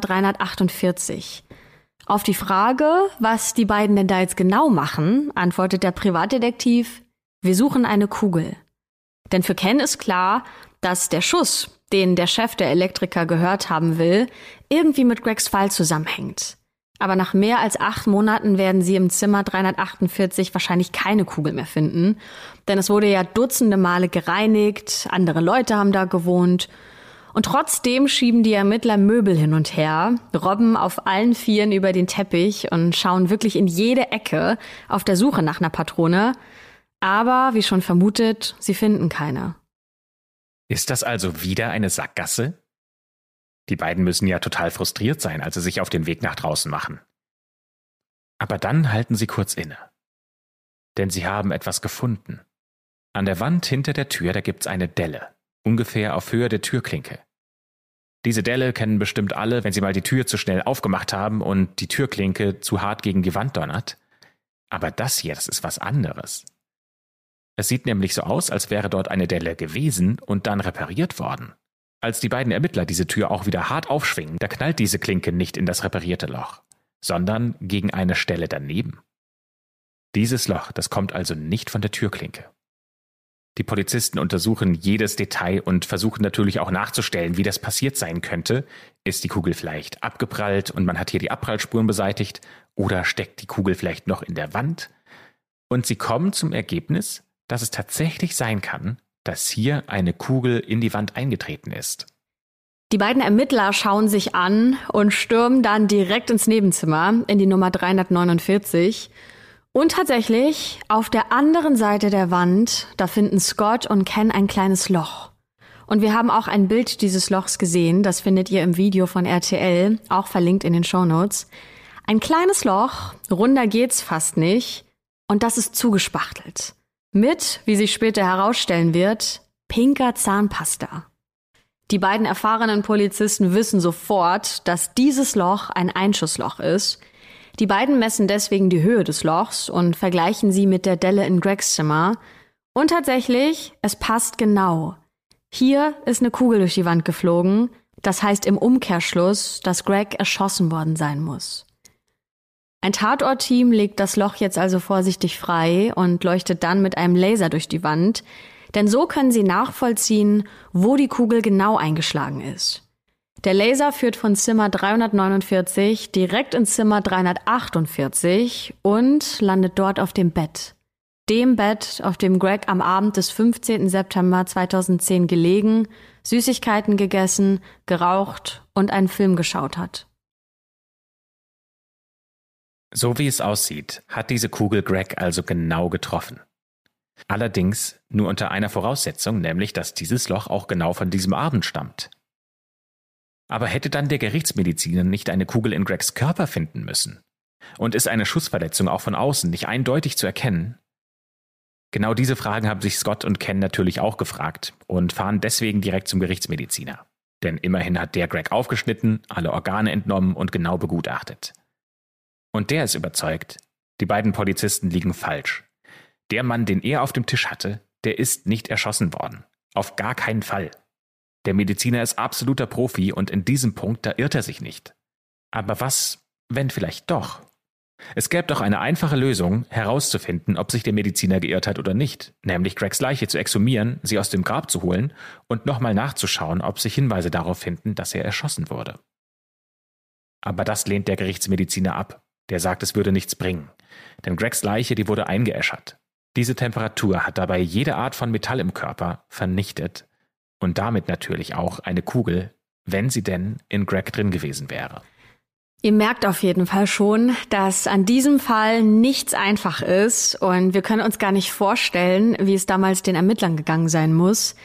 348. Auf die Frage, was die beiden denn da jetzt genau machen, antwortet der Privatdetektiv: Wir suchen eine Kugel. Denn für Ken ist klar, dass der Schuss, den der Chef der Elektriker gehört haben will, irgendwie mit Gregs Fall zusammenhängt. Aber nach mehr als 8 Monaten werden sie im Zimmer 348 wahrscheinlich keine Kugel mehr finden. Denn es wurde ja dutzende Male gereinigt, andere Leute haben da gewohnt. Und trotzdem schieben die Ermittler Möbel hin und her, robben auf allen Vieren über den Teppich und schauen wirklich in jede Ecke auf der Suche nach einer Patrone. Aber, wie schon vermutet, sie finden keine. Ist das also wieder eine Sackgasse? Die beiden müssen ja total frustriert sein, als sie sich auf den Weg nach draußen machen. Aber dann halten sie kurz inne. Denn sie haben etwas gefunden. An der Wand hinter der Tür, da gibt's eine Delle, ungefähr auf Höhe der Türklinke. Diese Delle kennen bestimmt alle, wenn sie mal die Tür zu schnell aufgemacht haben und die Türklinke zu hart gegen die Wand donnert. Aber das hier, das ist was anderes. Es sieht nämlich so aus, als wäre dort eine Delle gewesen und dann repariert worden. Als die beiden Ermittler diese Tür auch wieder hart aufschwingen, da knallt diese Klinke nicht in das reparierte Loch, sondern gegen eine Stelle daneben. Dieses Loch, das kommt also nicht von der Türklinke. Die Polizisten untersuchen jedes Detail und versuchen natürlich auch nachzustellen, wie das passiert sein könnte. Ist die Kugel vielleicht abgeprallt und man hat hier die Abprallspuren beseitigt, oder steckt die Kugel vielleicht noch in der Wand? Und sie kommen zum Ergebnis, dass es tatsächlich sein kann, dass hier eine Kugel in die Wand eingetreten ist. Die beiden Ermittler schauen sich an und stürmen dann direkt ins Nebenzimmer, in die Nummer 349. Und tatsächlich, auf der anderen Seite der Wand, da finden Scott und Ken ein kleines Loch. Und wir haben auch ein Bild dieses Lochs gesehen, das findet ihr im Video von RTL, auch verlinkt in den Shownotes. Ein kleines Loch, runder geht's fast nicht, und das ist zugespachtelt. Mit, wie sich später herausstellen wird, pinker Zahnpasta. Die beiden erfahrenen Polizisten wissen sofort, dass dieses Loch ein Einschussloch ist. Die beiden messen deswegen die Höhe des Lochs und vergleichen sie mit der Delle in Gregs Zimmer. Und tatsächlich, es passt genau. Hier ist eine Kugel durch die Wand geflogen. Das heißt im Umkehrschluss, dass Greg erschossen worden sein muss. Ein Tatortteam legt das Loch jetzt also vorsichtig frei und leuchtet dann mit einem Laser durch die Wand, denn so können sie nachvollziehen, wo die Kugel genau eingeschlagen ist. Der Laser führt von Zimmer 349 direkt ins Zimmer 348 und landet dort auf dem Bett. Dem Bett, auf dem Greg am Abend des 15. September 2010 gelegen, Süßigkeiten gegessen, geraucht und einen Film geschaut hat. So wie es aussieht, hat diese Kugel Greg also genau getroffen. Allerdings nur unter einer Voraussetzung, nämlich dass dieses Loch auch genau von diesem Abend stammt. Aber hätte dann der Gerichtsmediziner nicht eine Kugel in Gregs Körper finden müssen? Und ist eine Schussverletzung auch von außen nicht eindeutig zu erkennen? Genau diese Fragen haben sich Scott und Ken natürlich auch gefragt und fahren deswegen direkt zum Gerichtsmediziner. Denn immerhin hat der Greg aufgeschnitten, alle Organe entnommen und genau begutachtet. Und der ist überzeugt, die beiden Polizisten liegen falsch. Der Mann, den er auf dem Tisch hatte, der ist nicht erschossen worden. Auf gar keinen Fall. Der Mediziner ist absoluter Profi und in diesem Punkt, da irrt er sich nicht. Aber was, wenn vielleicht doch? Es gäbe doch eine einfache Lösung, herauszufinden, ob sich der Mediziner geirrt hat oder nicht, nämlich Gregs Leiche zu exhumieren, sie aus dem Grab zu holen und nochmal nachzuschauen, ob sich Hinweise darauf finden, dass er erschossen wurde. Aber das lehnt der Gerichtsmediziner ab. Der sagt, es würde nichts bringen. Denn Gregs Leiche, die wurde eingeäschert. Diese Temperatur hat dabei jede Art von Metall im Körper vernichtet und damit natürlich auch eine Kugel, wenn sie denn in Greg drin gewesen wäre. Ihr merkt auf jeden Fall schon, dass an diesem Fall nichts einfach ist und wir können uns gar nicht vorstellen, wie es damals den Ermittlern gegangen sein muss.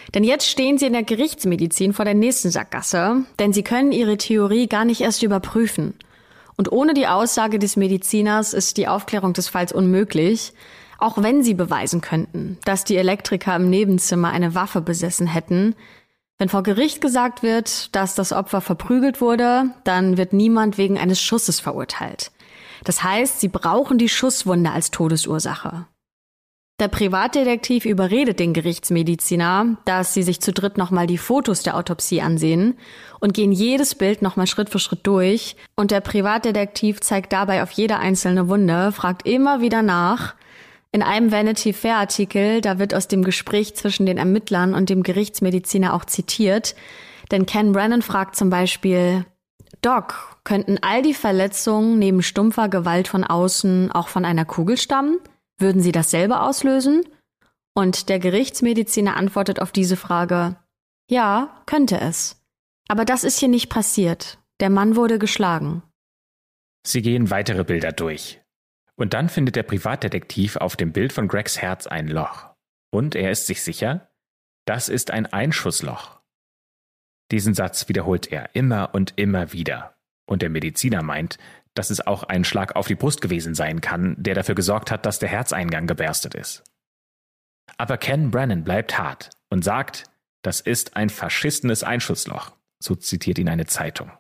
Denn jetzt stehen sie in der Gerichtsmedizin vor der nächsten Sackgasse, denn sie können ihre Theorie gar nicht erst überprüfen. Und ohne die Aussage des Mediziners ist die Aufklärung des Falls unmöglich, auch wenn sie beweisen könnten, dass die Elektriker im Nebenzimmer eine Waffe besessen hätten. Wenn vor Gericht gesagt wird, dass das Opfer verprügelt wurde, dann wird niemand wegen eines Schusses verurteilt. Das heißt, sie brauchen die Schusswunde als Todesursache. Der Privatdetektiv überredet den Gerichtsmediziner, dass sie sich zu dritt nochmal die Fotos der Autopsie ansehen und gehen jedes Bild nochmal Schritt für Schritt durch. Und der Privatdetektiv zeigt dabei auf jede einzelne Wunde, fragt immer wieder nach. In einem Vanity Fair Artikel, da wird aus dem Gespräch zwischen den Ermittlern und dem Gerichtsmediziner auch zitiert. Denn Ken Brennan fragt zum Beispiel: Doc, könnten all die Verletzungen neben stumpfer Gewalt von außen auch von einer Kugel stammen? Würden sie dasselbe auslösen? Und der Gerichtsmediziner antwortet auf diese Frage: Ja, könnte es. Aber das ist hier nicht passiert. Der Mann wurde geschlagen. Sie gehen weitere Bilder durch. Und dann findet der Privatdetektiv auf dem Bild von Gregs Herz ein Loch. Und er ist sich sicher, das ist ein Einschussloch. Diesen Satz wiederholt er immer und immer wieder. Und der Mediziner meint, dass es auch ein Schlag auf die Brust gewesen sein kann, der dafür gesorgt hat, dass der Herzeingang geberstet ist. Aber Ken Brennan bleibt hart und sagt, das ist ein verschissenes Einschussloch, so zitiert ihn eine Zeitung.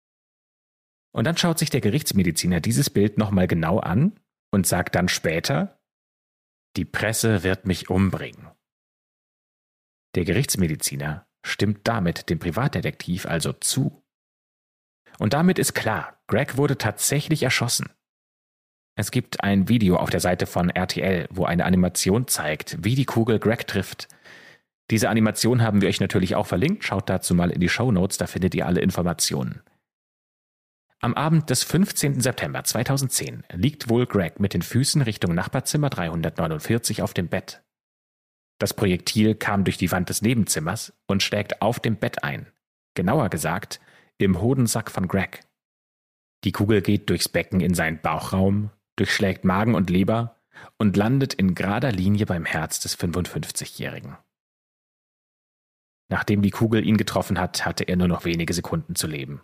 Und dann schaut sich der Gerichtsmediziner dieses Bild nochmal genau an und sagt dann später, die Presse wird mich umbringen. Der Gerichtsmediziner stimmt damit dem Privatdetektiv also zu. Und damit ist klar, Greg wurde tatsächlich erschossen. Es gibt ein Video auf der Seite von RTL, wo eine Animation zeigt, wie die Kugel Greg trifft. Diese Animation haben wir euch natürlich auch verlinkt, schaut dazu mal in die Shownotes, da findet ihr alle Informationen. Am Abend des 15. September 2010 liegt wohl Greg mit den Füßen Richtung Nachbarzimmer 349 auf dem Bett. Das Projektil kam durch die Wand des Nebenzimmers und schlägt auf dem Bett ein. Genauer gesagt, im Hodensack von Greg. Die Kugel geht durchs Becken in seinen Bauchraum, durchschlägt Magen und Leber und landet in gerader Linie beim Herz des 55-Jährigen. Nachdem die Kugel ihn getroffen hat, hatte er nur noch wenige Sekunden zu leben.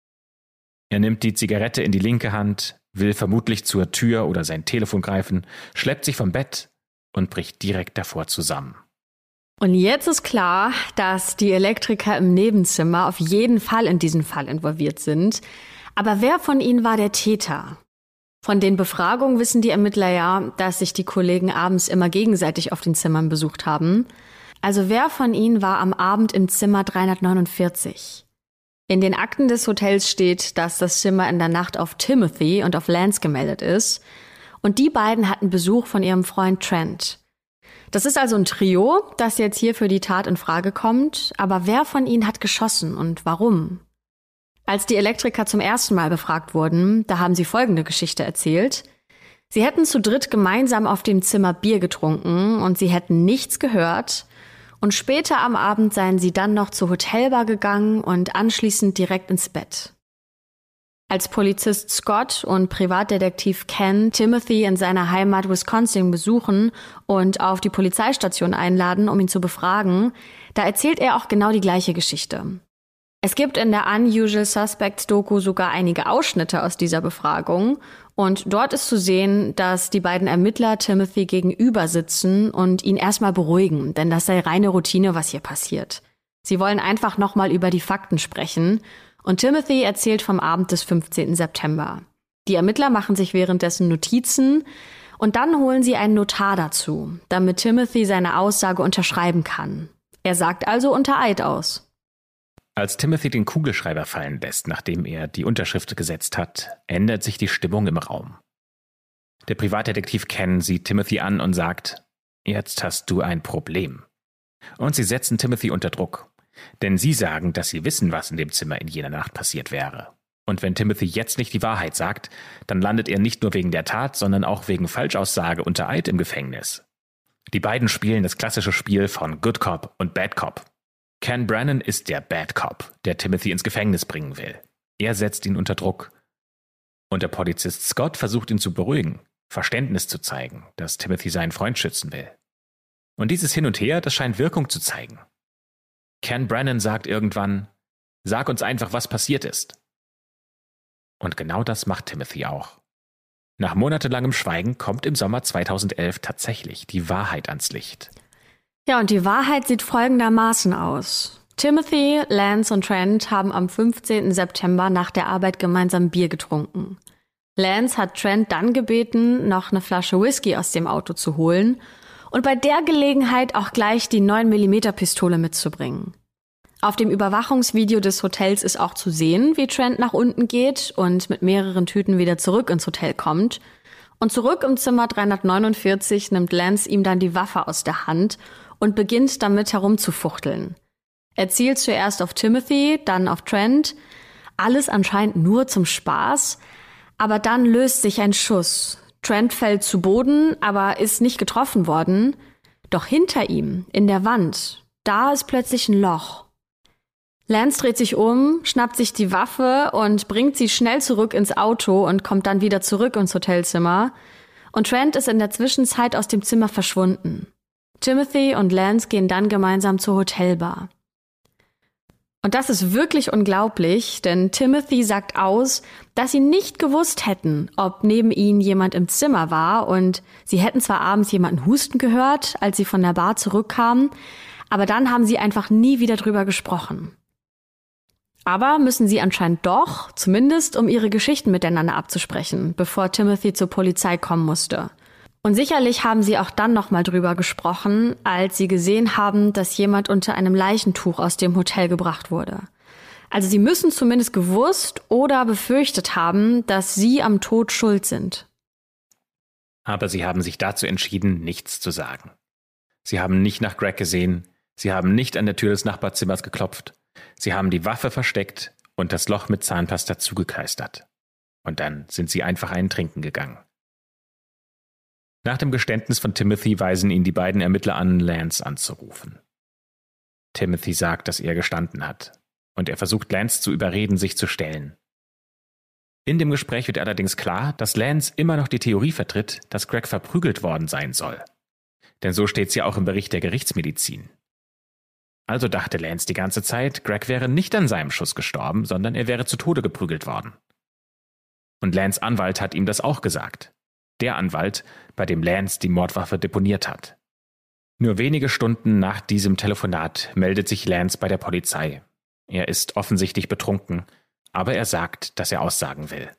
Er nimmt die Zigarette in die linke Hand, will vermutlich zur Tür oder sein Telefon greifen, schleppt sich vom Bett und bricht direkt davor zusammen. Und jetzt ist klar, dass die Elektriker im Nebenzimmer auf jeden Fall in diesen Fall involviert sind. Aber wer von ihnen war der Täter? Von den Befragungen wissen die Ermittler ja, dass sich die Kollegen abends immer gegenseitig auf den Zimmern besucht haben. Also wer von ihnen war am Abend im Zimmer 349? In den Akten des Hotels steht, dass das Zimmer in der Nacht auf Timothy und auf Lance gemeldet ist. Und die beiden hatten Besuch von ihrem Freund Trent. Das ist also ein Trio, das jetzt hier für die Tat in Frage kommt. Aber wer von ihnen hat geschossen und warum? Als die Elektriker zum ersten Mal befragt wurden, da haben sie folgende Geschichte erzählt. Sie hätten zu dritt gemeinsam auf dem Zimmer Bier getrunken und sie hätten nichts gehört. Und später am Abend seien sie dann noch zur Hotelbar gegangen und anschließend direkt ins Bett. Als Polizist Scott und Privatdetektiv Ken Timothy in seiner Heimat Wisconsin besuchen und auf die Polizeistation einladen, um ihn zu befragen, da erzählt er auch genau die gleiche Geschichte. Es gibt in der Unusual Suspects Doku sogar einige Ausschnitte aus dieser Befragung und dort ist zu sehen, dass die beiden Ermittler Timothy gegenüber sitzen und ihn erstmal beruhigen, denn das sei reine Routine, was hier passiert. Sie wollen einfach nochmal über die Fakten sprechen und Timothy erzählt vom Abend des 15. September. Die Ermittler machen sich währenddessen Notizen und dann holen sie einen Notar dazu, damit Timothy seine Aussage unterschreiben kann. Er sagt also unter Eid aus. Als Timothy den Kugelschreiber fallen lässt, nachdem er die Unterschrift gesetzt hat, ändert sich die Stimmung im Raum. Der Privatdetektiv Ken sieht Timothy an und sagt, jetzt hast du ein Problem. Und sie setzen Timothy unter Druck. Denn sie sagen, dass sie wissen, was in dem Zimmer in jener Nacht passiert wäre. Und wenn Timothy jetzt nicht die Wahrheit sagt, dann landet er nicht nur wegen der Tat, sondern auch wegen Falschaussage unter Eid im Gefängnis. Die beiden spielen das klassische Spiel von Good Cop und Bad Cop. Ken Brennan ist der Bad Cop, der Timothy ins Gefängnis bringen will. Er setzt ihn unter Druck. Und der Polizist Scott versucht ihn zu beruhigen, Verständnis zu zeigen, dass Timothy seinen Freund schützen will. Und dieses Hin und Her, das scheint Wirkung zu zeigen. Ken Brennan sagt irgendwann, sag uns einfach, was passiert ist. Und genau das macht Timothy auch. Nach monatelangem Schweigen kommt im Sommer 2011 tatsächlich die Wahrheit ans Licht. Ja, und die Wahrheit sieht folgendermaßen aus. Timothy, Lance und Trent haben am 15. September nach der Arbeit gemeinsam Bier getrunken. Lance hat Trent dann gebeten, noch eine Flasche Whisky aus dem Auto zu holen und bei der Gelegenheit auch gleich die 9mm Pistole mitzubringen. Auf dem Überwachungsvideo des Hotels ist auch zu sehen, wie Trent nach unten geht und mit mehreren Tüten wieder zurück ins Hotel kommt. Und zurück im Zimmer 349 nimmt Lance ihm dann die Waffe aus der Hand und beginnt damit herumzufuchteln. Er zielt zuerst auf Timothy, dann auf Trent. Alles anscheinend nur zum Spaß. Aber dann löst sich ein Schuss. Trent fällt zu Boden, aber ist nicht getroffen worden. Doch hinter ihm, in der Wand, da ist plötzlich ein Loch. Lance dreht sich um, schnappt sich die Waffe und bringt sie schnell zurück ins Auto und kommt dann wieder zurück ins Hotelzimmer. Und Trent ist in der Zwischenzeit aus dem Zimmer verschwunden. Timothy und Lance gehen dann gemeinsam zur Hotelbar. Und das ist wirklich unglaublich, denn Timothy sagt aus, dass sie nicht gewusst hätten, ob neben ihnen jemand im Zimmer war und sie hätten zwar abends jemanden husten gehört, als sie von der Bar zurückkamen, aber dann haben sie einfach nie wieder drüber gesprochen. Aber müssen sie anscheinend doch, zumindest um ihre Geschichten miteinander abzusprechen, bevor Timothy zur Polizei kommen musste. Und sicherlich haben sie auch dann nochmal drüber gesprochen, als sie gesehen haben, dass jemand unter einem Leichentuch aus dem Hotel gebracht wurde. Also sie müssen zumindest gewusst oder befürchtet haben, dass sie am Tod schuld sind. Aber sie haben sich dazu entschieden, nichts zu sagen. Sie haben nicht nach Greg gesehen, sie haben nicht an der Tür des Nachbarzimmers geklopft, sie haben die Waffe versteckt und das Loch mit Zahnpasta zugekleistert. Und dann sind sie einfach einen trinken gegangen. Nach dem Geständnis von Timothy weisen ihn die beiden Ermittler an, Lance anzurufen. Timothy sagt, dass er gestanden hat, und er versucht, Lance zu überreden, sich zu stellen. In dem Gespräch wird allerdings klar, dass Lance immer noch die Theorie vertritt, dass Greg verprügelt worden sein soll. Denn so steht's ja auch im Bericht der Gerichtsmedizin. Also dachte Lance die ganze Zeit, Greg wäre nicht an seinem Schuss gestorben, sondern er wäre zu Tode geprügelt worden. Und Lance' Anwalt hat ihm das auch gesagt. Der Anwalt, bei dem Lance die Mordwaffe deponiert hat. Nur wenige Stunden nach diesem Telefonat meldet sich Lance bei der Polizei. Er ist offensichtlich betrunken, aber er sagt, dass er aussagen will.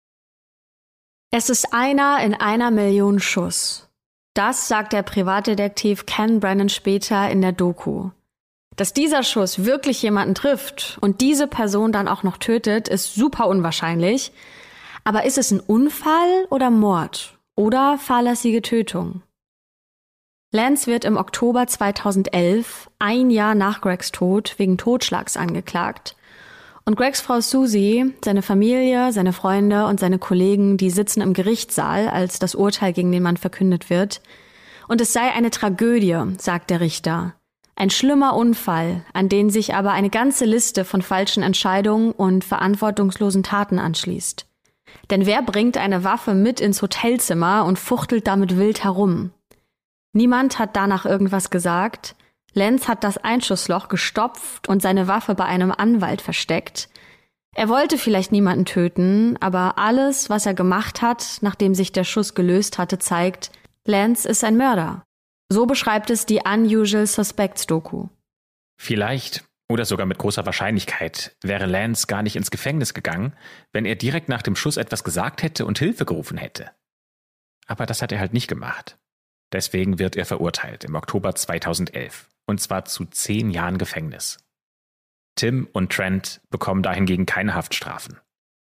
Es ist einer in 1 Million Schuss. Das sagt der Privatdetektiv Ken Brennan später in der Doku. Dass dieser Schuss wirklich jemanden trifft und diese Person dann auch noch tötet, ist super unwahrscheinlich. Aber ist es ein Unfall oder Mord oder fahrlässige Tötung? Lance wird im Oktober 2011, ein Jahr nach Gregs Tod, wegen Totschlags angeklagt. Und Gregs Frau Susie, seine Familie, seine Freunde und seine Kollegen, die sitzen im Gerichtssaal, als das Urteil gegen den Mann verkündet wird. Und es sei eine Tragödie, sagt der Richter. Ein schlimmer Unfall, an den sich aber eine ganze Liste von falschen Entscheidungen und verantwortungslosen Taten anschließt. Denn wer bringt eine Waffe mit ins Hotelzimmer und fuchtelt damit wild herum? Niemand hat danach irgendwas gesagt. Lance hat das Einschussloch gestopft und seine Waffe bei einem Anwalt versteckt. Er wollte vielleicht niemanden töten, aber alles, was er gemacht hat, nachdem sich der Schuss gelöst hatte, zeigt, Lance ist ein Mörder. So beschreibt es die Unusual Suspects Doku. Vielleicht oder sogar mit großer Wahrscheinlichkeit wäre Lance gar nicht ins Gefängnis gegangen, wenn er direkt nach dem Schuss etwas gesagt hätte und Hilfe gerufen hätte. Aber das hat er halt nicht gemacht. Deswegen wird er verurteilt im Oktober 2011, und zwar zu 10 Jahren Gefängnis. Tim und Trent bekommen dahingegen keine Haftstrafen.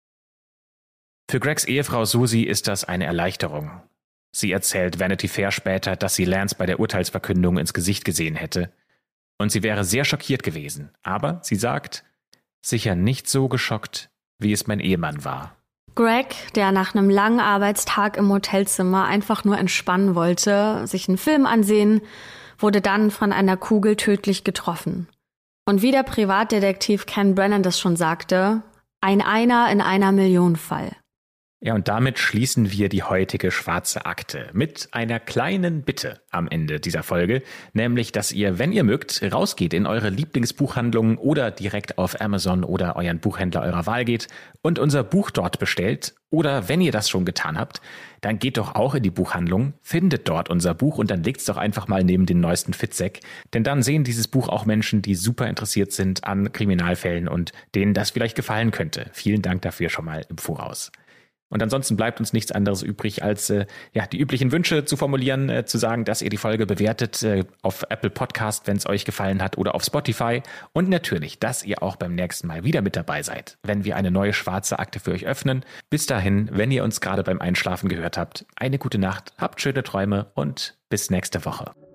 Für Gregs Ehefrau Susie ist das eine Erleichterung. Sie erzählt Vanity Fair später, dass sie Lance bei der Urteilsverkündung ins Gesicht gesehen hätte. Und sie wäre sehr schockiert gewesen. Aber, sie sagt, sicher nicht so geschockt, wie es mein Ehemann war. Greg, der nach einem langen Arbeitstag im Hotelzimmer einfach nur entspannen wollte, sich einen Film ansehen, wurde dann von einer Kugel tödlich getroffen. Und wie der Privatdetektiv Ken Brennan das schon sagte, ein Einer in 1 Million Fall. Ja, und damit schließen wir die heutige Schwarze Akte mit einer kleinen Bitte am Ende dieser Folge, nämlich, dass ihr, wenn ihr mögt, rausgeht in eure Lieblingsbuchhandlungen oder direkt auf Amazon oder euren Buchhändler eurer Wahl geht und unser Buch dort bestellt. Oder wenn ihr das schon getan habt, dann geht doch auch in die Buchhandlung, findet dort unser Buch und dann legt es doch einfach mal neben den neuesten Fitzek. Denn dann sehen dieses Buch auch Menschen, die super interessiert sind an Kriminalfällen und denen das vielleicht gefallen könnte. Vielen Dank dafür schon mal im Voraus. Und ansonsten bleibt uns nichts anderes übrig, als die üblichen Wünsche zu formulieren, zu sagen, dass ihr die Folge bewertet auf Apple Podcast, wenn es euch gefallen hat, oder auf Spotify. Und natürlich, dass ihr auch beim nächsten Mal wieder mit dabei seid, wenn wir eine neue Schwarze Akte für euch öffnen. Bis dahin, wenn ihr uns gerade beim Einschlafen gehört habt, eine gute Nacht, habt schöne Träume und bis nächste Woche.